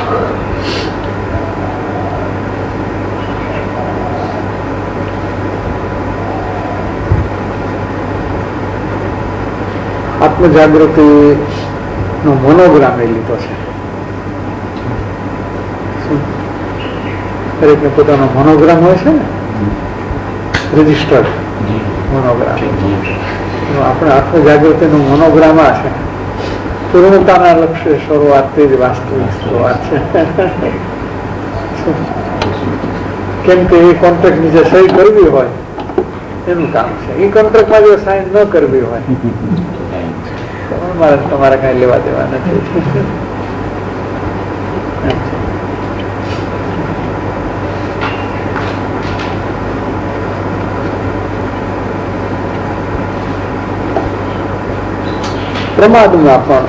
આત્મજાગૃતિ નો મોનોગ્રામ એ લીધો છે. દરેકને પોતાનો મોનોગ્રામ હોય છે ને, રજિસ્ટર્ડ મોનોગ્રામ. આપણે આત્મજાગૃતિ નું મોનોગ્રામ આ છે. પૂર્ણતાના લક્ષ્ય શરૂઆત તે જ વાસ્તવિક શરૂઆત છે. કેમ કે એ કોન્ટ્રાક્ટ ની જે સહી કરવી હોય એનું કામ છે. એ કોન્ટ્રાક્ટમાં જો સાઇન ન કરવી હોય તમારે કઈ લેવા દેવા નથી. પ્રમાદમાં પણ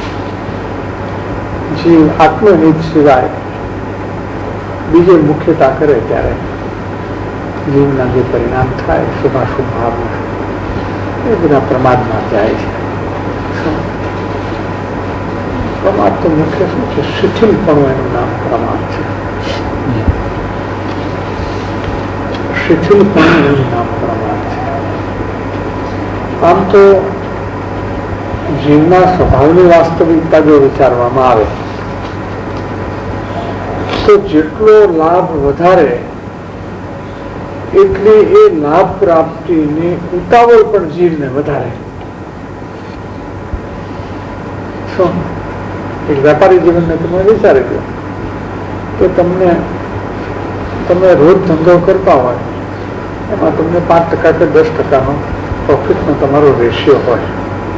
જીવ આત્મહિત સિવાય બીજે મુખ્યતા કરે ત્યારે જીવના જે પરિણામ થાય શુભાશુભ ભાવના એ બધા પ્રમાદમાં જાય છે. પ્રમાદ તો મુખ્ય શું છે? શિથિલપણું એનું નામ પ્રમાદ છે. શિથિલપણું એનું નામ પ્રમાદ છે. આમ તો જીવના સ્વભાવની વાસ્તવિકતા જો વિચારવામાં આવે તો જેટલો લાભ વધારે એટલી એ લાભ પ્રાપ્તિની ઉતાવળ પણ જીવને વધારે. શું એક વેપારી જીવનને તમે વિચારી દો કે તમે રોજ ધંધો કરતા હોય એમાં તમને 5% કે 10% પ્રોફિટનો તમારો રેશિયો હોય,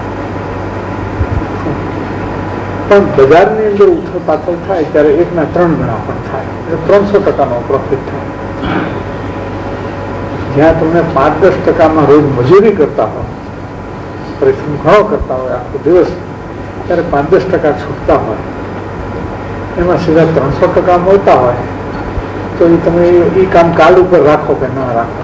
પણ બજારની અંદર ઉથલ પાથલ થાય ત્યારે 1ના 3 ગણા પણ થાય, એટલે 300% પ્રોફિટ થાય. જ્યાં તમે 5-10% રોજ મજૂરી કરતા હો પરિશ્રમ ઘણો કરતા હોય આખો દિવસ, ત્યારે 5-10% છૂટતા હોય, એમાં સીધા 300% મળતા હોય, તો એ તમે એ કામ કાલ ઉપર રાખો કે ના રાખો?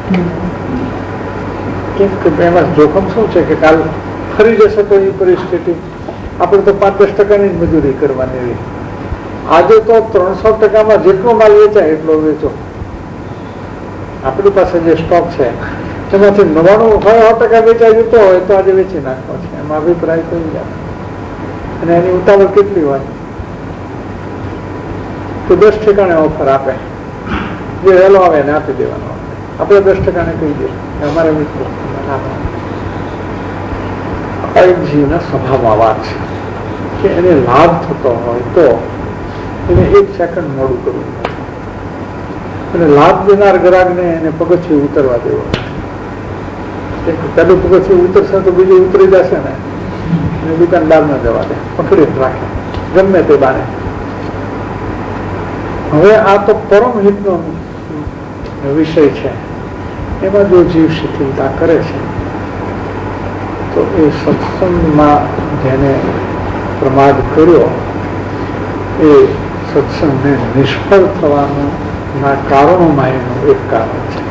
કેમ કે એમાં જોખમ શું છે કે કાલ ફરી જશે તો એ પરિસ્થિતિ આપણે તો 5-10%ની જ મજૂરી કરવાની રહી. આજે તો 300%માં જેટલો માલ વેચાય એટલો વેચો. આપણી પાસે જે સ્ટોક છે એમાંથી 99% વેચાઈ જતો હોય તો આજે વેચી નાખવો છે, એમાં અભિપ્રાય થઈ જાય. અને એની ઉતાવળ કેટલી હોય તો 10 ઠેકાણે ઓફર આપે, જે વહેલો આવે એને આપી દેવાનો. આપણે 10 ઠેકાણે કહી દઈએ અમારે મિત્રો જીવના સ્વભાવમાં વાત છે કે એને લાભ થતો હોય તો એને 1 સેકન્ડ મોડું કરવું, અને લાભ દેનાર ગ્રાહકને એને પગથિયું ઉતરવા દેવો. પેલું પગથિયું ઉતરશે તો બીજું ઉતરી જશે ને, એને દુકાનદાર ન જવા દે, પકડી રાખે ગમે તે બાને. હવે આ તો પરમ હિતનો વિષય છે, એમાં જો જીવ શિથિલતા કરે છે તો એ સત્સંગમાં જેને પ્રમાદ કર્યો એ સત્સંગને નિષ્ફળ થવાના કારણોમાં એનું એક કારણ છે.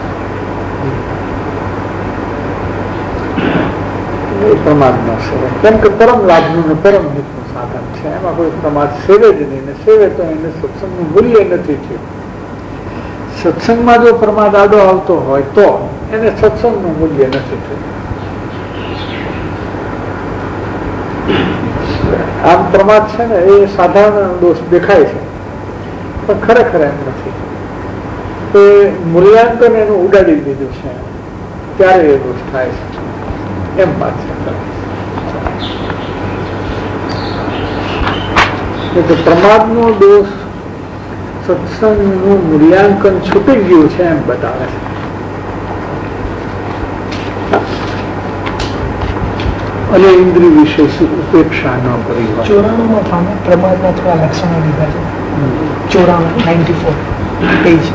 એ પ્રમાદ ન સેવે, કેમ કે પરમ લાભનું ને પરમ હિતનું સાધન છે, એમાં કોઈ પ્રમાદ સેવે જ નહીં, ને સેવે તો એને સત્સંગનું મૂલ્ય નથી થયું. સત્સંગમાં જો પ્રમાદ આડો આવતો હોય તો એને સત્સંગનું મૂલ્ય નથી થયું. આમ પ્રમાદ છે ને એ સાધારણ દોષ દેખાય છે, પણ ખરેખર એમ નથી. એ મૂલ્યાંકન એનું ઉડાડી દીધું છે ત્યારે એ દોષ થાય છે, એમ વાત છે. પ્રમાદનો દોષ સત્સંગનું મૂલ્યાંકન છૂટી ગયું છે એમ બતાવે છે. અને ઇન્દ્રિય વિશે ઉપેક્ષા ન કરી હોય. 94 પ્રમાદના થોડા લક્ષણો લીધા છે. 94 પેજ.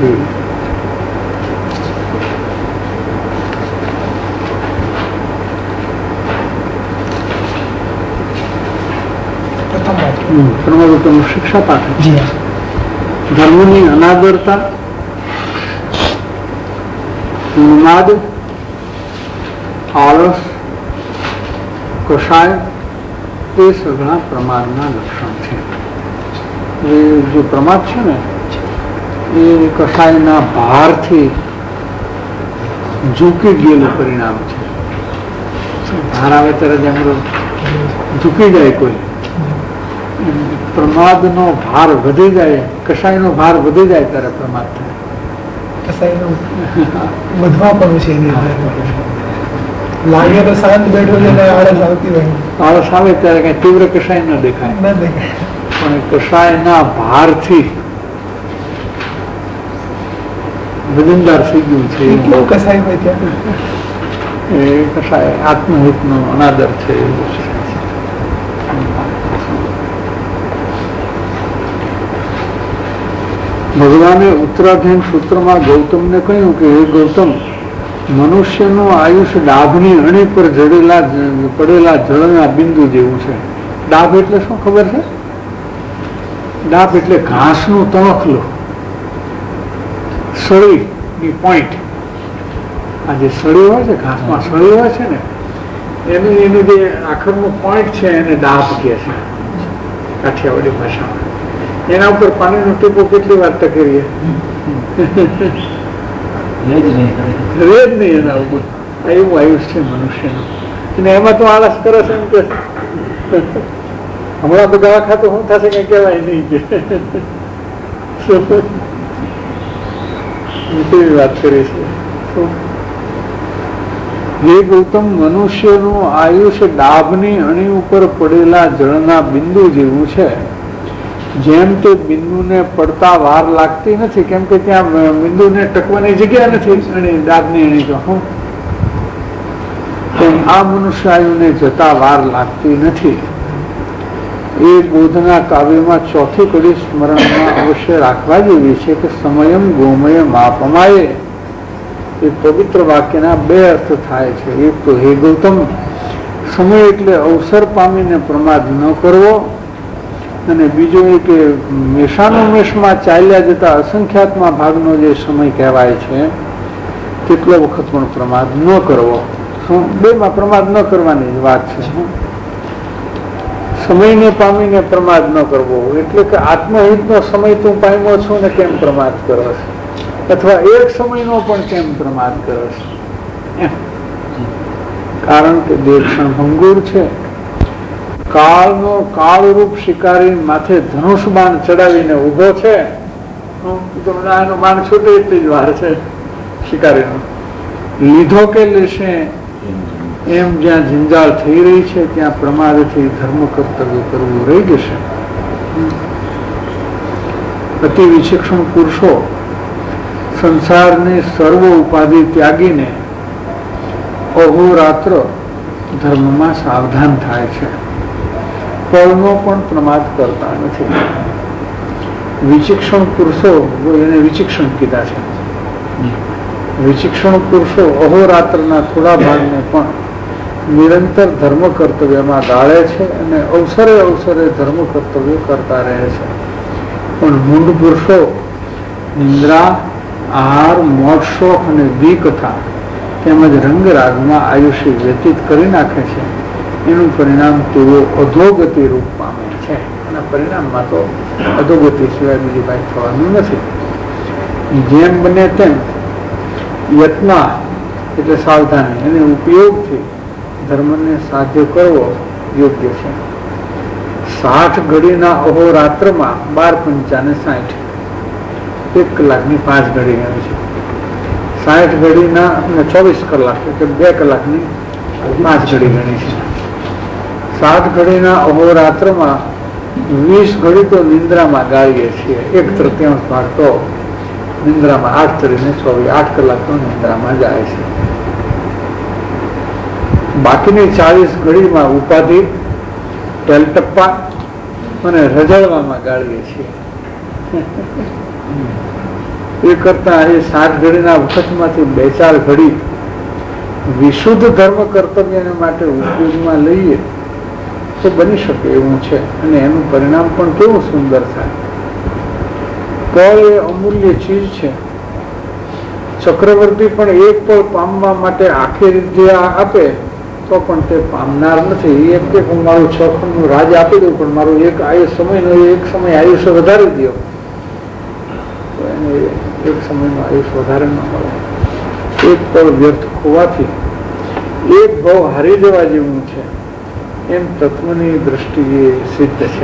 પ્રમાદ શિક્ષા પાઠ ધર્મની અનાદરતા, ઉન્માદ, આળસ, કષાય એ સઘળા પ્રમાદના લક્ષણ છે. એ જે પ્રમાદ છે ને એ કષાયના ભારથી ઝૂકી ગયેલું પરિણામ છે. ભાર આવે ત્યારે જેમ ઝૂકી જાય કોઈ, પ્રમાદનો ભાર વધી જાય, કષાયનો ભાર વધી જાય ત્યારે પ્રમાદ થાય. કષાયનો વધવા પણ છે, લાગે તો શાંત બેઠો છે ને આળસ આવતી હોય. આળસ આવે ત્યારે કઈ તીવ્ર કષાય ન દેખાય, પણ કષાયના ભારથી વજનદાર થઈ ગયું છે. કેવું કષાય હોય ત્યાં? એ કષાય આત્મહિતનો અનાદર છે એવું છે. ભગવાને ઉત્તરાધ્યાન સૂત્રમાં ગૌતમને કહ્યું કે હે ગૌતમ, મનુષ્યનું આયુષ્ય ડાભની અણી પર પડેલા જળના બિંદુ જેવું છે. ડાભ એટલે શું ખબર છે? ડાભ એટલે ઘાસનું તણખલું, સળીની પોઈન્ટ. આ જે સળી હોય છે, ઘાસમાં સળી હોય છે ને, એનું જે આખરનું પોઈન્ટ છે એને ડાભ કહે છે કાઠિયાવાડી ભાષામાં. એના ઉપર પાણીનો ટીપો કેટલી વાર ટકેરીએ, રેજ નહીં એના ઉપર. એવું આયુષ છે મનુષ્યનું. અને એમાં તો આળસ કરે છે એમ કે હમણાં તો દવા ખાતું શું થશે કઈ કહેવાય નહીં કે કેવી વાત કરી છે. હે ગૌતમ, મનુષ્યનું આયુષ્ય ડાભની અણી ઉપર પડેલા જળના બિંદુ જેવું છે. જેમ તે બિંદુને પડતા વાર લાગતી નથી, કેમ કે ત્યાં બિંદુને ટકવાની જગ્યા નથી ડાબની એની તો હું આ મનુષ્ય આયુને જતા વાર લાગતી નથી. એ બોધના કાવ્યમાં ચોથી કડી સ્મરણમાં અવશ્ય રાખવા જેવી છે કે સમયમ ગોમય માપમાયે એ પવિત્ર વાક્યના બે અર્થ થાય છે. એક તો હે ગૌતમ, સમય એટલે અવસર પામીને પ્રમાદ ન કરવો, અને બીજું એ કે મેષાનુમેષમાં ચાલ્યા જતા અસંખ્યાતમાં ભાગનો જે સમય કહેવાય છે તેટલો વખત પણ પ્રમાદ ન કરવો. બેમાં પ્રમાદ ન કરવાની જ વાત છે. સમયને પામીને પ્રમાદ ન કરવો એટલે કે આત્મહિતનો સમય તું પામ્યો છો ને કેમ પ્રમાદ કરો છો, અથવા એક સમયનો પણ કેમ પ્રમાદ કરો છો. કારણ કે દેહ ક્ષણભંગુર છે. કાળનો કાળરૂપ શિકારી માથે ધનુષ બાણ ચડાવીને ઉભો છે. એનો બાણ છૂટે એટલી જ વાર છે. શિકારીનો લીધો કે લેશે એમ જ્યાં જંજાળ થઈ રહી છે ત્યાં પ્રમાદથી ધર્મ કર્તવ્ય કરવું રહી જશે. અતિ વિચક્ષણ પુરુષો સંસારની સર્વ ઉપાધિ ત્યાગીને અહોરાત્ર ધર્મમાં સાવધાન થાય છે. પળનો પણ પ્રમાદ કરતા નથી. વિચક્ષણ પુરુષો, એને વિચક્ષણ કીધા છે. વિચક્ષણ પુરુષો અહોરાત્રના થોડા ભાગને પણ નિરંતર ધર્મ કર્તવ્યમાં ગાળે છે અને અવસરે અવસરે ધર્મ કર્તવ્ય કરતા રહે છે. પણ મૂંડ પુરુષો નિંદ્રા, આહાર, મોજ શોખ અને વિકથા તેમજ રંગરાગમાં આયુષ્ય વ્યતીત કરી નાખે છે. એનું પરિણામ તેઓ અધોગતિ રૂપ પામે છે. એના પરિણામમાં તો અધોગતિ સિવાય બીજું કાંઈ થવાનું નથી. જેમ બને તેમ યત્ન એટલે સાવધાની અને ઉપયોગથી ધર્મને સાધ્ય કરવો યોગ્ય છે. 60 ઘડીના અહોરાત્રમાં 12 × 5 = 60. 1 કલાકની 5 ઘડી ગણી છે. 60 ઘડીના 24 કલાક એટલે 2 કલાકની 5 ઘડી ગણી છે. 7 ઘડીના અહોરાત્રમાં 20 ઘડી તો નિંદ્રામાં ગાળીએ છીએ. 1/3 ભાગ તો નિંદ્રામાં, 8 કરીને 24, 8 કલાક તો નિંદ્રામાં જાય છે. બાકીની 40 ઘડીમાં ઉપાધિ, ટેલટપ્પા અને રજળવામાં ગાળીએ છીએ. એ કરતા એ 60 ઘડીના વખતમાંથી 2-4 ઘડી વિશુદ્ધ ધર્મ કર્તવ્યને માટે ઉપયોગમાં લઈએ તો બની શકે એવું છે. અને એનું પરિણામ પણ કેવું સુંદર થાય. પળ એ અમૂલ્ય ચીજ છે. ચક્રવર્તી પણ એક પળ પામવા માટે આખી રીતે આપે તો પણ તે પામનાર નથી. એમ કે હું મારું 6 ખંડનું રાજ આપી દઉં પણ મારું એક સમય આયુષ્ય વધારી દો તો એને એક સમયનું આયુષ્ય વધારે ન મળે. એક પળ વ્યર્થ હોવાથી એક ભાવ હારી જવા જેવું છે એમ તત્વની દ્રષ્ટિએ સિદ્ધ છે.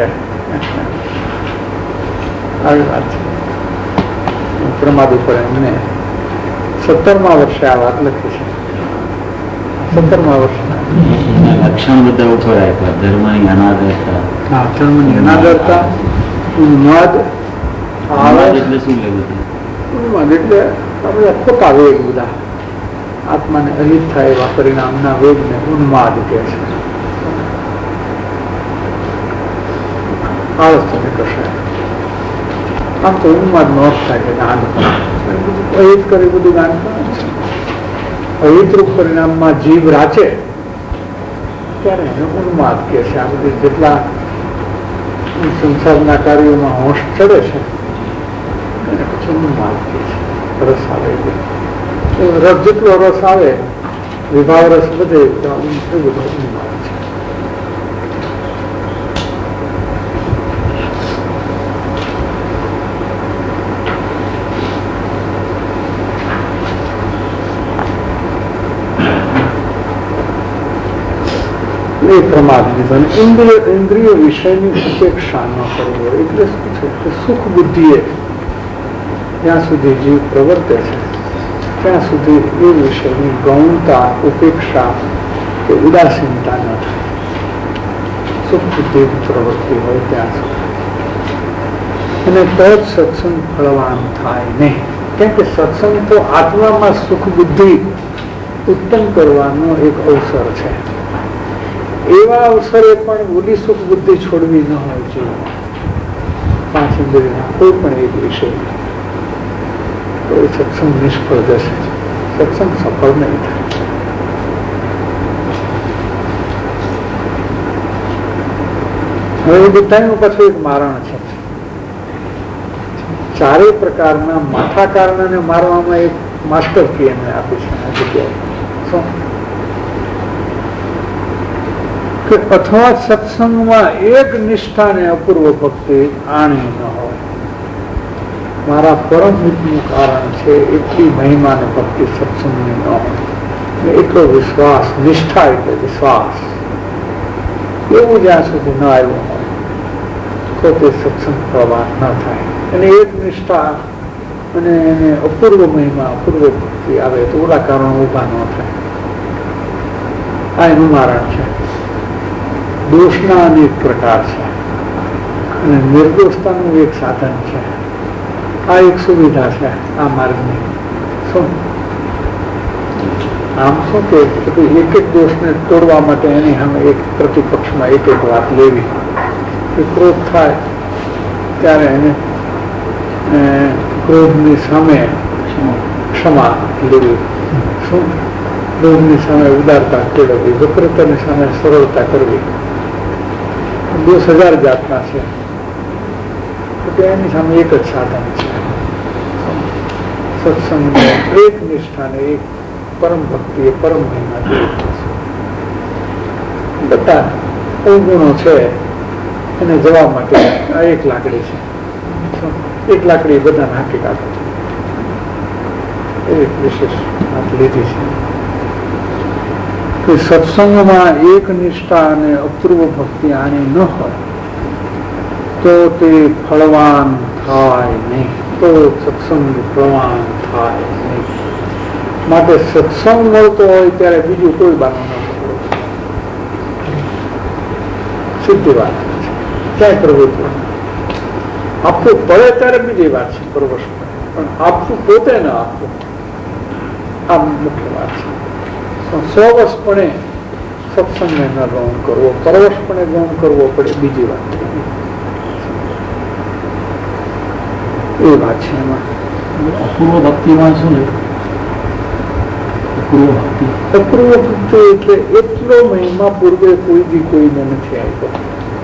આવી વાત છે. પ્રમાદ ઉપર એમને 17મા વર્ષે આ વાત લખી છે. 17મા વર્ષના લક્ષણ બધા ઉપર આપ્યા. ધર્મની અનાદરતા. હા, ધર્મની અનાદરતા, ઉન્માદ. એટલે શું લેવું? ઉન્માદ એટલે આપણે ખોટા વેગ બધા આત્માને અહિત થાય એવા પરિણામના વેગને ઉન્માદ કહે છે. આળસ તમે કશે આમ તો ઉન્માદ નો અર્થ થાય કે ગાંડપણ. અહિત કરી બધું ગાંડપણ છે. અહિતરૂપ પરિણામમાં જીવ રાચે ત્યારે એને ઉન્માદ કહે છે. આ બધી જેટલા સંસારના કાર્યોમાં હોશ ચડે છે એને પછી ઉન્માદ કહે છે. રસ આવે રસ, જેટલો રસ આવે, વિભાવ રસ બધે એ બધો ઉન્માદ છે. એ પ્રમાદ લીધો. ઇન્દ્રિય વિષયની ઉપેક્ષા ન કરવો એટલે શું છે કે સુખ બુદ્ધિએ જ્યાં સુધી જીવ પ્રવર્તે છે ત્યાં સુધી એ વિષયની ગૌણતા, ઉપેક્ષા કે ઉદાસીનતા ન થાય. સુખ બુદ્ધિ પ્રવૃત્તિ હોય ત્યાં સુધી. અને તો જ સત્સંગ ફળવાન થાય નહીં. કેમ કે સત્સંગ તો આત્મામાં સુખ બુદ્ધિ ઉત્પન્ન કરવાનો એક અવસર છે. એવા અવસરે પણ ઓલી સુખ બુદ્ધિ છોડવી ન હોય જોઈએ. 5 ઇન્દ્રિયના કોઈ પણ એક વિષય તો એ સત્સંગ નિષ્ફળ જશે. સત્સંગ સફળ નહીં થાય. હવે બધાનું પાછું એક મારણ છે. ચારે પ્રકારના માથા કારણને મારવામાં એક માસ્ટર કી એમને આપી છે આ જગ્યાએ. શું કે અથવા સત્સંગમાં એક નિષ્ઠા ને અપૂર્વ ભક્તિ આણી ન હોય. મારા પરમ હિતનું કારણ છે એટલી મહિમા ને ભક્તિ સત્સંગની ન હોય. એટલો વિશ્વાસ, નિષ્ઠા એટલે વિશ્વાસ, એવું જ્યાં સુધી ન આવ્યું હોય તો તે સત્સંગ પ્રવાહ ન થાય. અને એક નિષ્ઠા અને એને અપૂર્વ મહિમા, અપૂર્વ ભક્તિ આવે તો ઓલા કારણો ઉભા ન થાય. આ એનું મારણ છે. દોષના અનેક પ્રકાર છે અને નિર્દોષતાનું એક સાધન છે. આ એક સુવિધા છે આ માર્ગની. શું આમ શું કે એક એક દોષને તોડવા માટે એની સામે એક પ્રતિપક્ષમાં એક એક વાત લેવી. ક્રોધ થાય ત્યારે એને ક્રોધની સામે ક્ષમા લેવી. શું ક્રોધની સામે ઉદારતા કેળવવી, વક્રતાની સામે સરળતા કરવી. 10,000 જાતના છે તો એની સામે એક જ સાધન છે સત્સંગ. એક નિષ્ઠાને, એક પરમ ભક્તિ, એ પરમ મહિમા બધા અવગુણો છે એને જવા માટે આ એક લાકડી છે. એક લાકડી બધા નાખી કાઢે છે. એક વિશેષ વાત લીધી છે કે સત્સંગમાં એક નિષ્ઠા અને અપૂર્વ ભક્તિ આની ન હોય તો તે ફળવાન થાય નહીં. તો સત્સંગ ફળવાન થાય નહીં. માટે સત્સંગ મળતો હોય ત્યારે બીજું કોઈ બાનું ન પકડો. સીધી વાત છે. ક્યાંય પ્રવૃત્તિ આપવું પડે ત્યારે બીજી વાત છે પરવશ, પણ આપવું પોતે ન આપવું આ મુખ્ય વાત છે. સ્વવશપણે સત્સંગને ન ગ્રહણ કરવો, પરવશપણે ગ્રહણ કરવો પડે બીજી વાત એ વાત છે. એમાં અપૂર્વ ભક્તિમાં શું છે? અપૂર્વ ભક્તિ એટલે એટલો મહિમા પૂર્વે કોઈ દી કોઈને નથી આપ્યો.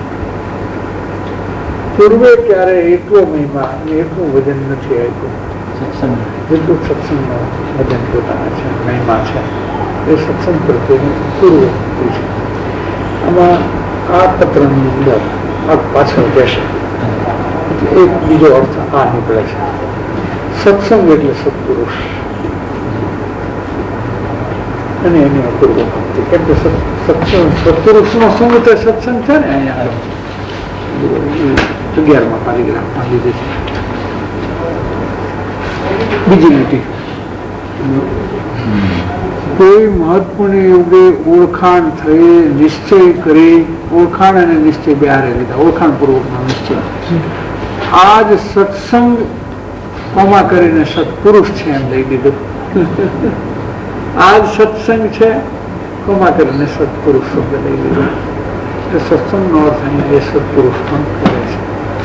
પૂર્વે ક્યારે એટલો મહિમા અને એટલું વજન નથી આપ્યું જેટલું સત્સંગનો વજન પોતાના છે, મહિમા છે. એ સત્સંગ પ્રત્યેની પૂર્વ ભક્તિ છે. આમાં આ પત્રની અંદર આ પાછળ કહેશે એટલે એક બીજો અર્થ આ નીકળે છે. સત્સંગ એટલે સત્પુરુષ અને એની અપૂર્વ ભક્તિ. કેમ કે સત્પુરુષનો સંગ તે સત્સંગ છે ને. અહીંયા 11મા પારિગ્રાફમાં લીધી છે. બીજી લીટી, કોઈ મહત્વપૂર્ણ યોગે ઓળખાણ થઈ, નિશ્ચય કરી. ઓળખાણ અને નિશ્ચય બે હારે લીધા. ઓળખાણ પૂર્વકનો નિશ્ચય. આ જ સત્સંગ કોમા કરીને સત્પુરુષ છે એમ લઈ લીધું. આ જ સત્સંગ છે કોમા કરીને સત્પુરુષ શબ્દ લઈ લીધો. સત્સંગનો અર્થ અહીંયા એ સત્પુરુષ પણ કરે છે.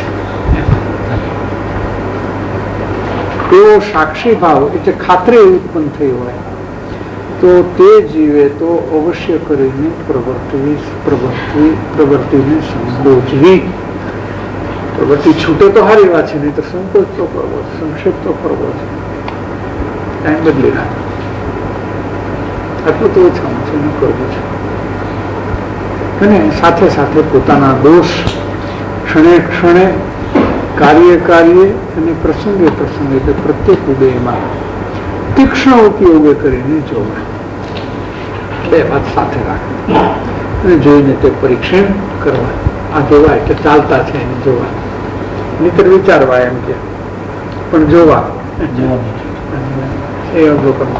એવો સાક્ષી ભાવ એટલે ખાતરી ઉત્પન્ન થઈ હોય તો તે જીવે તો અવશ્ય કરીને પ્રવૃત્તિને સંકોચવી. પ્રવૃત્તિ છૂટે તો સારી વાત છે, નહીં તો સંકોચ તો કરવો, સંક્ષેપ તો કરવો છે. ટાઈમ બદલી નાખે. આટલું તો ઓછામાં ઓછું કરવું છે. અને સાથે સાથે પોતાના દોષ ક્ષણે ક્ષણે, કાર્ય અને પ્રસંગે એટલે પ્રત્યેક ઉદયમાં તીક્ષ્ણ ઉપયોગે કરીને જોવા. બે વાત સાથે રાખવી અને જોઈને તે પરીક્ષણ કરવા. આ જોવા એટલે ચાલતા છે એને જોવા, નહીતર વિચારવા એમ કે, પણ જોવા એ અવલોકન.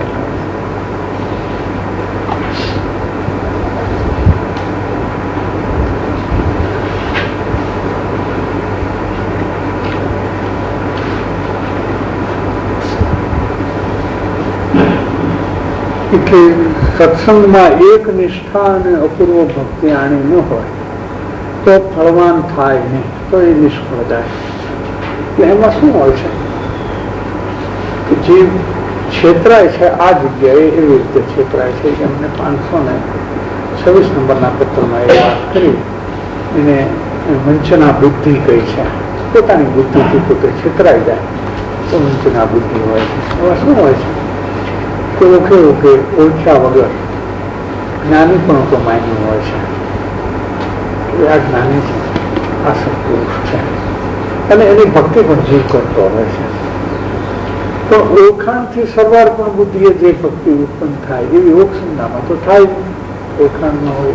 એટલે સત્સંગમાં એક નિષ્ઠા અને અપૂર્વ ભક્તિ આણી ન હોય તો ફળવાન થાય નહીં, તો એ નિષ્ફળ જાય. એટલે એમાં શું હોય છે કે જે છેતરાય છે આ જગ્યાએ એવી રીતે છેતરાય છે કે અમને 526 નંબરના પત્રમાં એ વાત કરી. એને વંચના બુદ્ધિ કઈ છે. પોતાની બુદ્ધિથી પોતે છેતરાઈ જાય તો વંચના બુદ્ધિ હોય છે. હવે શું હોય છે કેવું કેવું કે ઓળખ્યા વગર જ્ઞાની પણ તો માન્યું હોય છે કે આ જ્ઞાની છે, આ સત્પુરુષ છે, અને એની ભક્તિ પણ જીવ કરતો હોય છે. તો ઓળખાણથી સરવાર પણ બુદ્ધિએ જે ભક્તિ ઉત્પન્ન થાય એવી ઓળખાણમાં તો થાય, ઓળખાણ ન હોય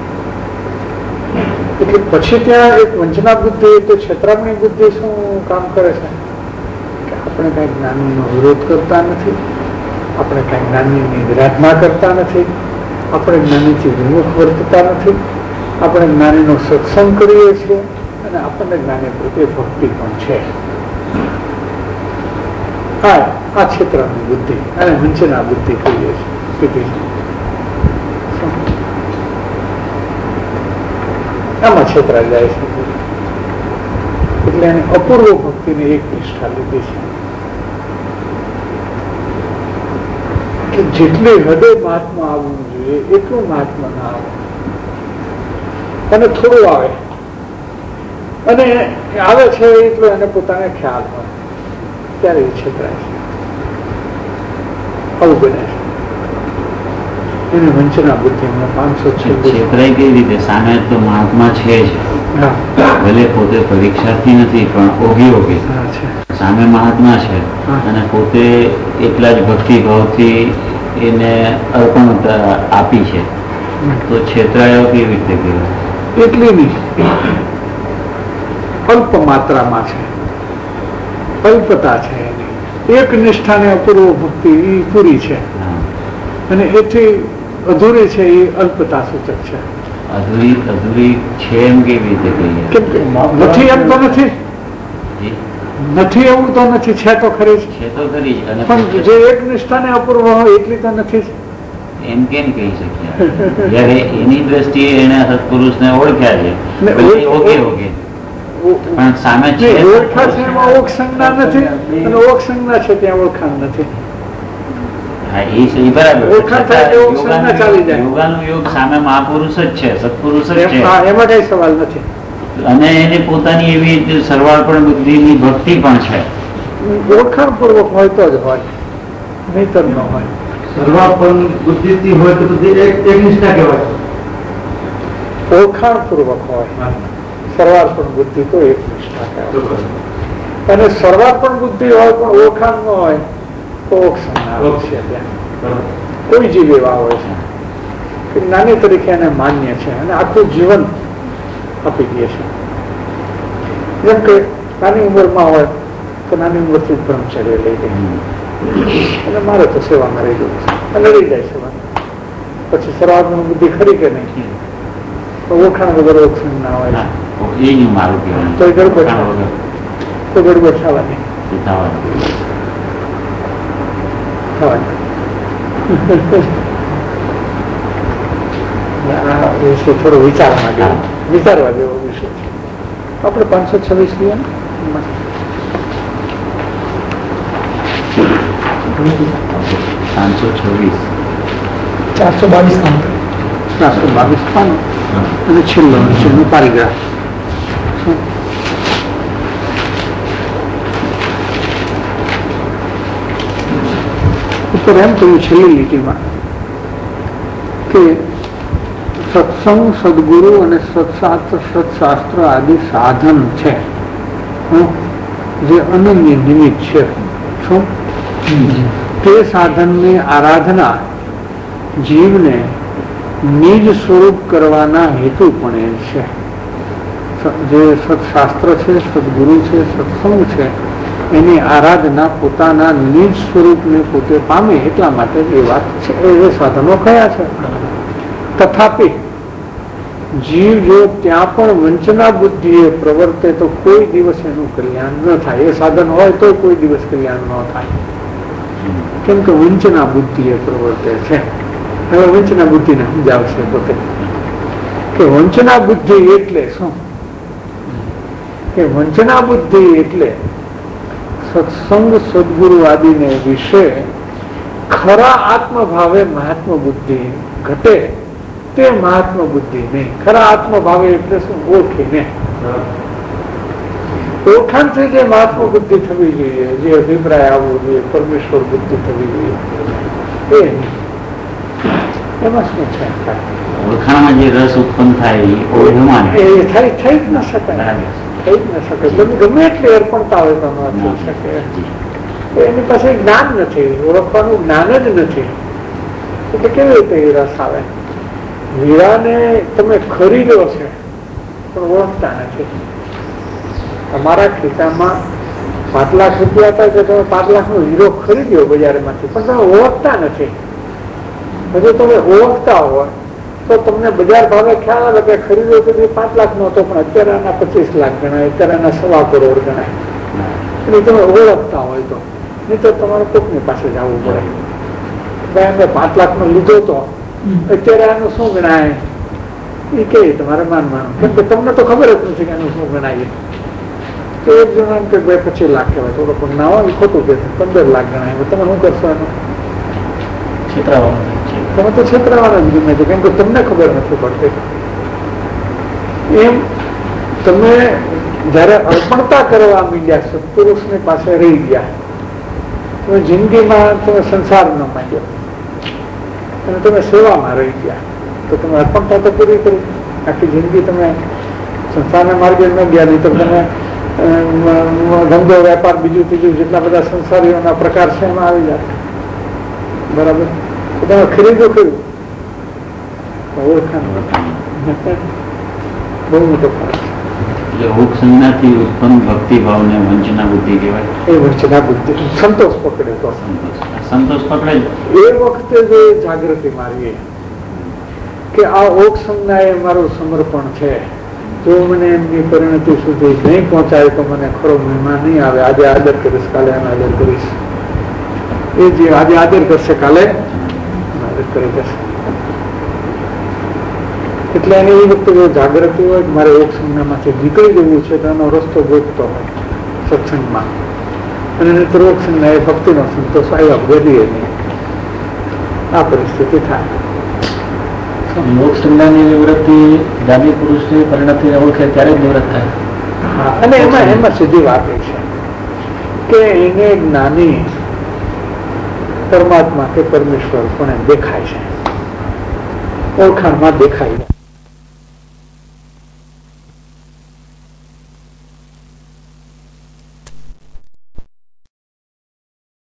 એટલે પછી ત્યાં એક વંચના બુદ્ધિ તો છેતરામણી બુદ્ધિ શું કામ કરે છે કે આપણે કઈ જ્ઞાનીનો વિરોધ કરતા નથી, આપણે કઈ જ્ઞાનીની વિરાધના કરતા નથી, આપણે જ્ઞાનીથી વિમુખ વર્તતા નથી, આપણે જ્ઞાનીનો સત્સંગ કરીએ છીએ અને આપણને જ્ઞાની પ્રત્યે ભક્તિ પણ છે. આ છેતરામણી બુદ્ધિ અને વંચના બુદ્ધિ કહીએ છીએ. આમાં છેતરાઈ જાય છે એટલે એને અપૂર્વ ભક્તિની એક નિષ્ઠા લીધી છે કે જેટલી હૃદય મહાત્મા આવવું જોઈએ એટલું મહાત્મા ના આવે અને થોડું આવે અને આવે છે એટલો એને પોતાને ખ્યાલ હોય ત્યારે એ છેતરાય છે. આવું બને છે. એની વંચના બુદ્ધિ 506 છેતરાઈ કેવી રીતે? સામે તો મહાત્મા છે જ, ભલે પોતે પરીક્ષાર્થી નથી પણ ઓગી સામે મહાત્મા છે અને પોતે એટલા જ ભક્તિ ભાવથી એને અર્પણ આપી છે, તો છેતરાયો કેવી રીતે કહેવાય? એટલી નહીં, અલ્પ માત્રામાં છે, અલ્પતા છે એની. એક નિષ્ઠાને અપૂર્વ ભક્તિ એ પૂરી છે અને એથી અધૂરી છે એ અલ્પતા સૂચક છે. અધૂરી છે એમ કેવી રીતે કહીએ? કેમ કે નથી એમ તો નથી, નથી એવું તો નથી, છે તો ખરી જ, છે તો ખરી જ, પણ જે એક નિષ્ઠાને અપૂર્વ હોય એટલી તો નથી જ. એમ કેમ કહી શકીએ? જયારે એની દ્રષ્ટિએ એને સત્પુરુષને ઓળખ્યા છે પણ સામે છે ઓળખા છે એમાં ઓળખસંજ્ઞા નથી અને ઓળખસંજ્ઞા છે ત્યાં ઓળખાણ નથી. યોગાનું યોગ સામે મહાપુરુષ જ છે, સત્પુરુષ જ છે, એમાં કઈ સવાલ નથી. અને એની પોતાની એવી સરવાળપણ બુદ્ધિની ભક્તિ પણ છે. ઓળખાણ પૂર્વક હોય તો જ હોય, નહીતર ન હોય. સરવાળપણ બુદ્ધિથી હોય તો એક નિષ્ઠા કહેવાય. ઓળખાણ પૂર્વક હોય સરવાળપણ બુદ્ધિ તો એક નિષ્ઠા કહેવાય. અને સરવાળપણ બુદ્ધિ હોય પણ ઓળખાણ ન હોય કોઈ જીવ એવા હોય છે કે જ્ઞાની તરીકે એને માન્ય છે અને આખું જીવન આપી દે છે. જેમ કે નાની ઉંમરમાં હોય તો નાની ઉંમરથી બ્રહ્મચર્ય લઈ ગઈ અને મારે તો સેવામાં રહી ગયું છે, લડી જાય સેવા. પછી સરવાળપણ બુદ્ધિ ખરી કે નહીં તો ઓળખાણ વગર ઓળખાણ ના હોય તો ગડબડ થવાની. થોડો વિચારવા જેવો વિષય છે. આપણે 526 લઈએ ને 422 પાન અને છેલ્લો છે પેરેગ્રાફ. ઉપર એમ કહ્યું છેલ્લી લીટીમાં કે સત્સંગ, સદગુરુ અને સત્શાસ્ત્ર આદિ સાધન છે જે અનન્ય નિમિત્ત છે. શું તે સાધનની આરાધના જીવને નિજ સ્વરૂપ કરવાના હેતુ પણ એ છે. જે સત્શાસ્ત્ર છે, સદગુરુ છે, સત્સંગ છે એની આરાધના પોતાના નિજ સ્વરૂપને પોતે પામે એટલા માટે એ વાત છે, એ સાધનો કયા છે. તથાપિ જીવ જો ત્યાં પણ વંચના બુદ્ધિએ પ્રવર્તે તો કોઈ દિવસ એનું કલ્યાણ ન થાય. એ સાધન હોય તો કોઈ દિવસ કલ્યાણ ન થાય, કેમ કે વંચના બુદ્ધિએ પ્રવર્તે છે. હવે વંચના બુદ્ધિને સમજાવશે પોતે કે વંચના બુદ્ધિ એટલે શું. કે વંચના બુદ્ધિ એટલે સત્સંગ, સદગુરુ આદિને વિશે ખરા આત્મભાવે મહાત્મ બુદ્ધિ ઘટે તે મહાત્મ બુદ્ધિ નહીં. ખરા આત્મભાવે એટલે શું? ઓળખીને ઓળખાણથી જે મહાત્મા બુદ્ધિ થવી જોઈએ, જે અભિપ્રાય આવવો જોઈએ, પરમેશ્વર બુદ્ધિ થવી જોઈએ, એમાં શું છે? ઓળખાણમાં જે રસ ઉત્પન્ન થાય એ થઈ જ ન શકાય, થઈ જ ન શકે. તમે ગમે એટલી અર્પણતા હોય તો ન થઈ શકે. એની પાસે જ્ઞાન નથી, ઓળખવાનું જ્ઞાન જ નથી, એટલે કેવી રીતે એ રસ આવે? હીરાને તમે ખરીદ્યો છે પણ ઓળખતા નથી. તમારા ખિસ્સામાં 5 લાખ રૂપિયા હતા કે તમે 5 લાખનો હીરો ખરીદ્યો બજારમાંથી, પણ તમે ઓળખતા નથી. હજુ તમે ઓળખતા હોય તો તમને બજાર ભાવે ખ્યાલ આવે કે ખરીદ્યો તો 5 લાખનો હતો, પણ અત્યારે આના 25 લાખ ગણાય, અત્યારે આના 1.25 કરોડ ગણાય. એટલે તમે ઓળખતા હોય તો, નહીં તો તમારે કોકની પાસે જવું પડે. ભાઈ અમે 5 લાખનો લીધો તો, અત્યારે આનું શું ગણાય એ કે તમારે માનવાનું, કેમ કે તમને તો ખબર જ નથી કે આનું શું ગણાય. તો એક જણા કે ભાઈ 25 લાખ કહેવાય, થોડો પણ ના હોય ખોટું કે 15 લાખ ગણાય. તમે શું કરશો એનું? તમે તો છેતરાવાના જ ગમે છે, કેમ કે તમને ખબર નથી પડતી. એમ તમે જયારે અર્પણતા કરવા માંડ્યા, સત્પુરુષની પાસે રહી ગયા, તમે જિંદગીમાં તમે સંસાર ન માંડ્યો અને તમે સેવામાં રહી ગયા, તો તમે અર્પણતા તો પૂરી કરી. આખી જિંદગી તમે સંસારના માર્ગે ન ગયા, નહીં તો તમે ધંધો વેપાર બીજું ત્રીજું જેટલા બધા સંસારીઓના પ્રકાર છે એમાં આવી જાય. બરાબર? તો તમે ખરીદો કર્યું ઓળખાણ બહુ મોટો ફરક. સંજ્ઞાથી ઉત્પન્ન ભક્તિ ભાવને વંચના બુદ્ધિ કહેવાય. એ વંચના બુદ્ધિ સંતોષ પકડે તો સંતોષ પકડે. એ વખતે જે જાગૃતિ મારીએ કે આ ઓક સંજ્ઞા એ મારું સમર્પણ છે, જો મને એમની પરિણતિ સુધી નહીં પહોંચાય તો મને ખરો મહિમા નહીં આવે. આજે આદર કરીશ, કાલે એનો આદર કરીશ. એ જે આજે આદર કરશે કાલે આદર કરી દેશે. એટલે એની એ વખતે જો જાગૃતિ હોય કે મારે એક સંજ્ઞામાંથી નીકળી જવું છે તો એનો રસ્તો ગોતતો હોય સત્સંગમાં, અને નહીતર એક સંજ્ઞા એ ભક્તિનો સંતોષ આવ્યા વધીએ નહીં. આ પરિસ્થિતિ થાય. મોક્ષ સંજ્ઞાની નિવૃત્તિ જ્ઞાની પુરુષની પરિણતિ ઓળખે ત્યારે જ નિવૃત્ત થાય. અને એમાં સીધી વાત એ છે કે એને જ્ઞાની પરમાત્મા કે પરમેશ્વર પણ દેખાય છે, ઓળખાણમાં દેખાય.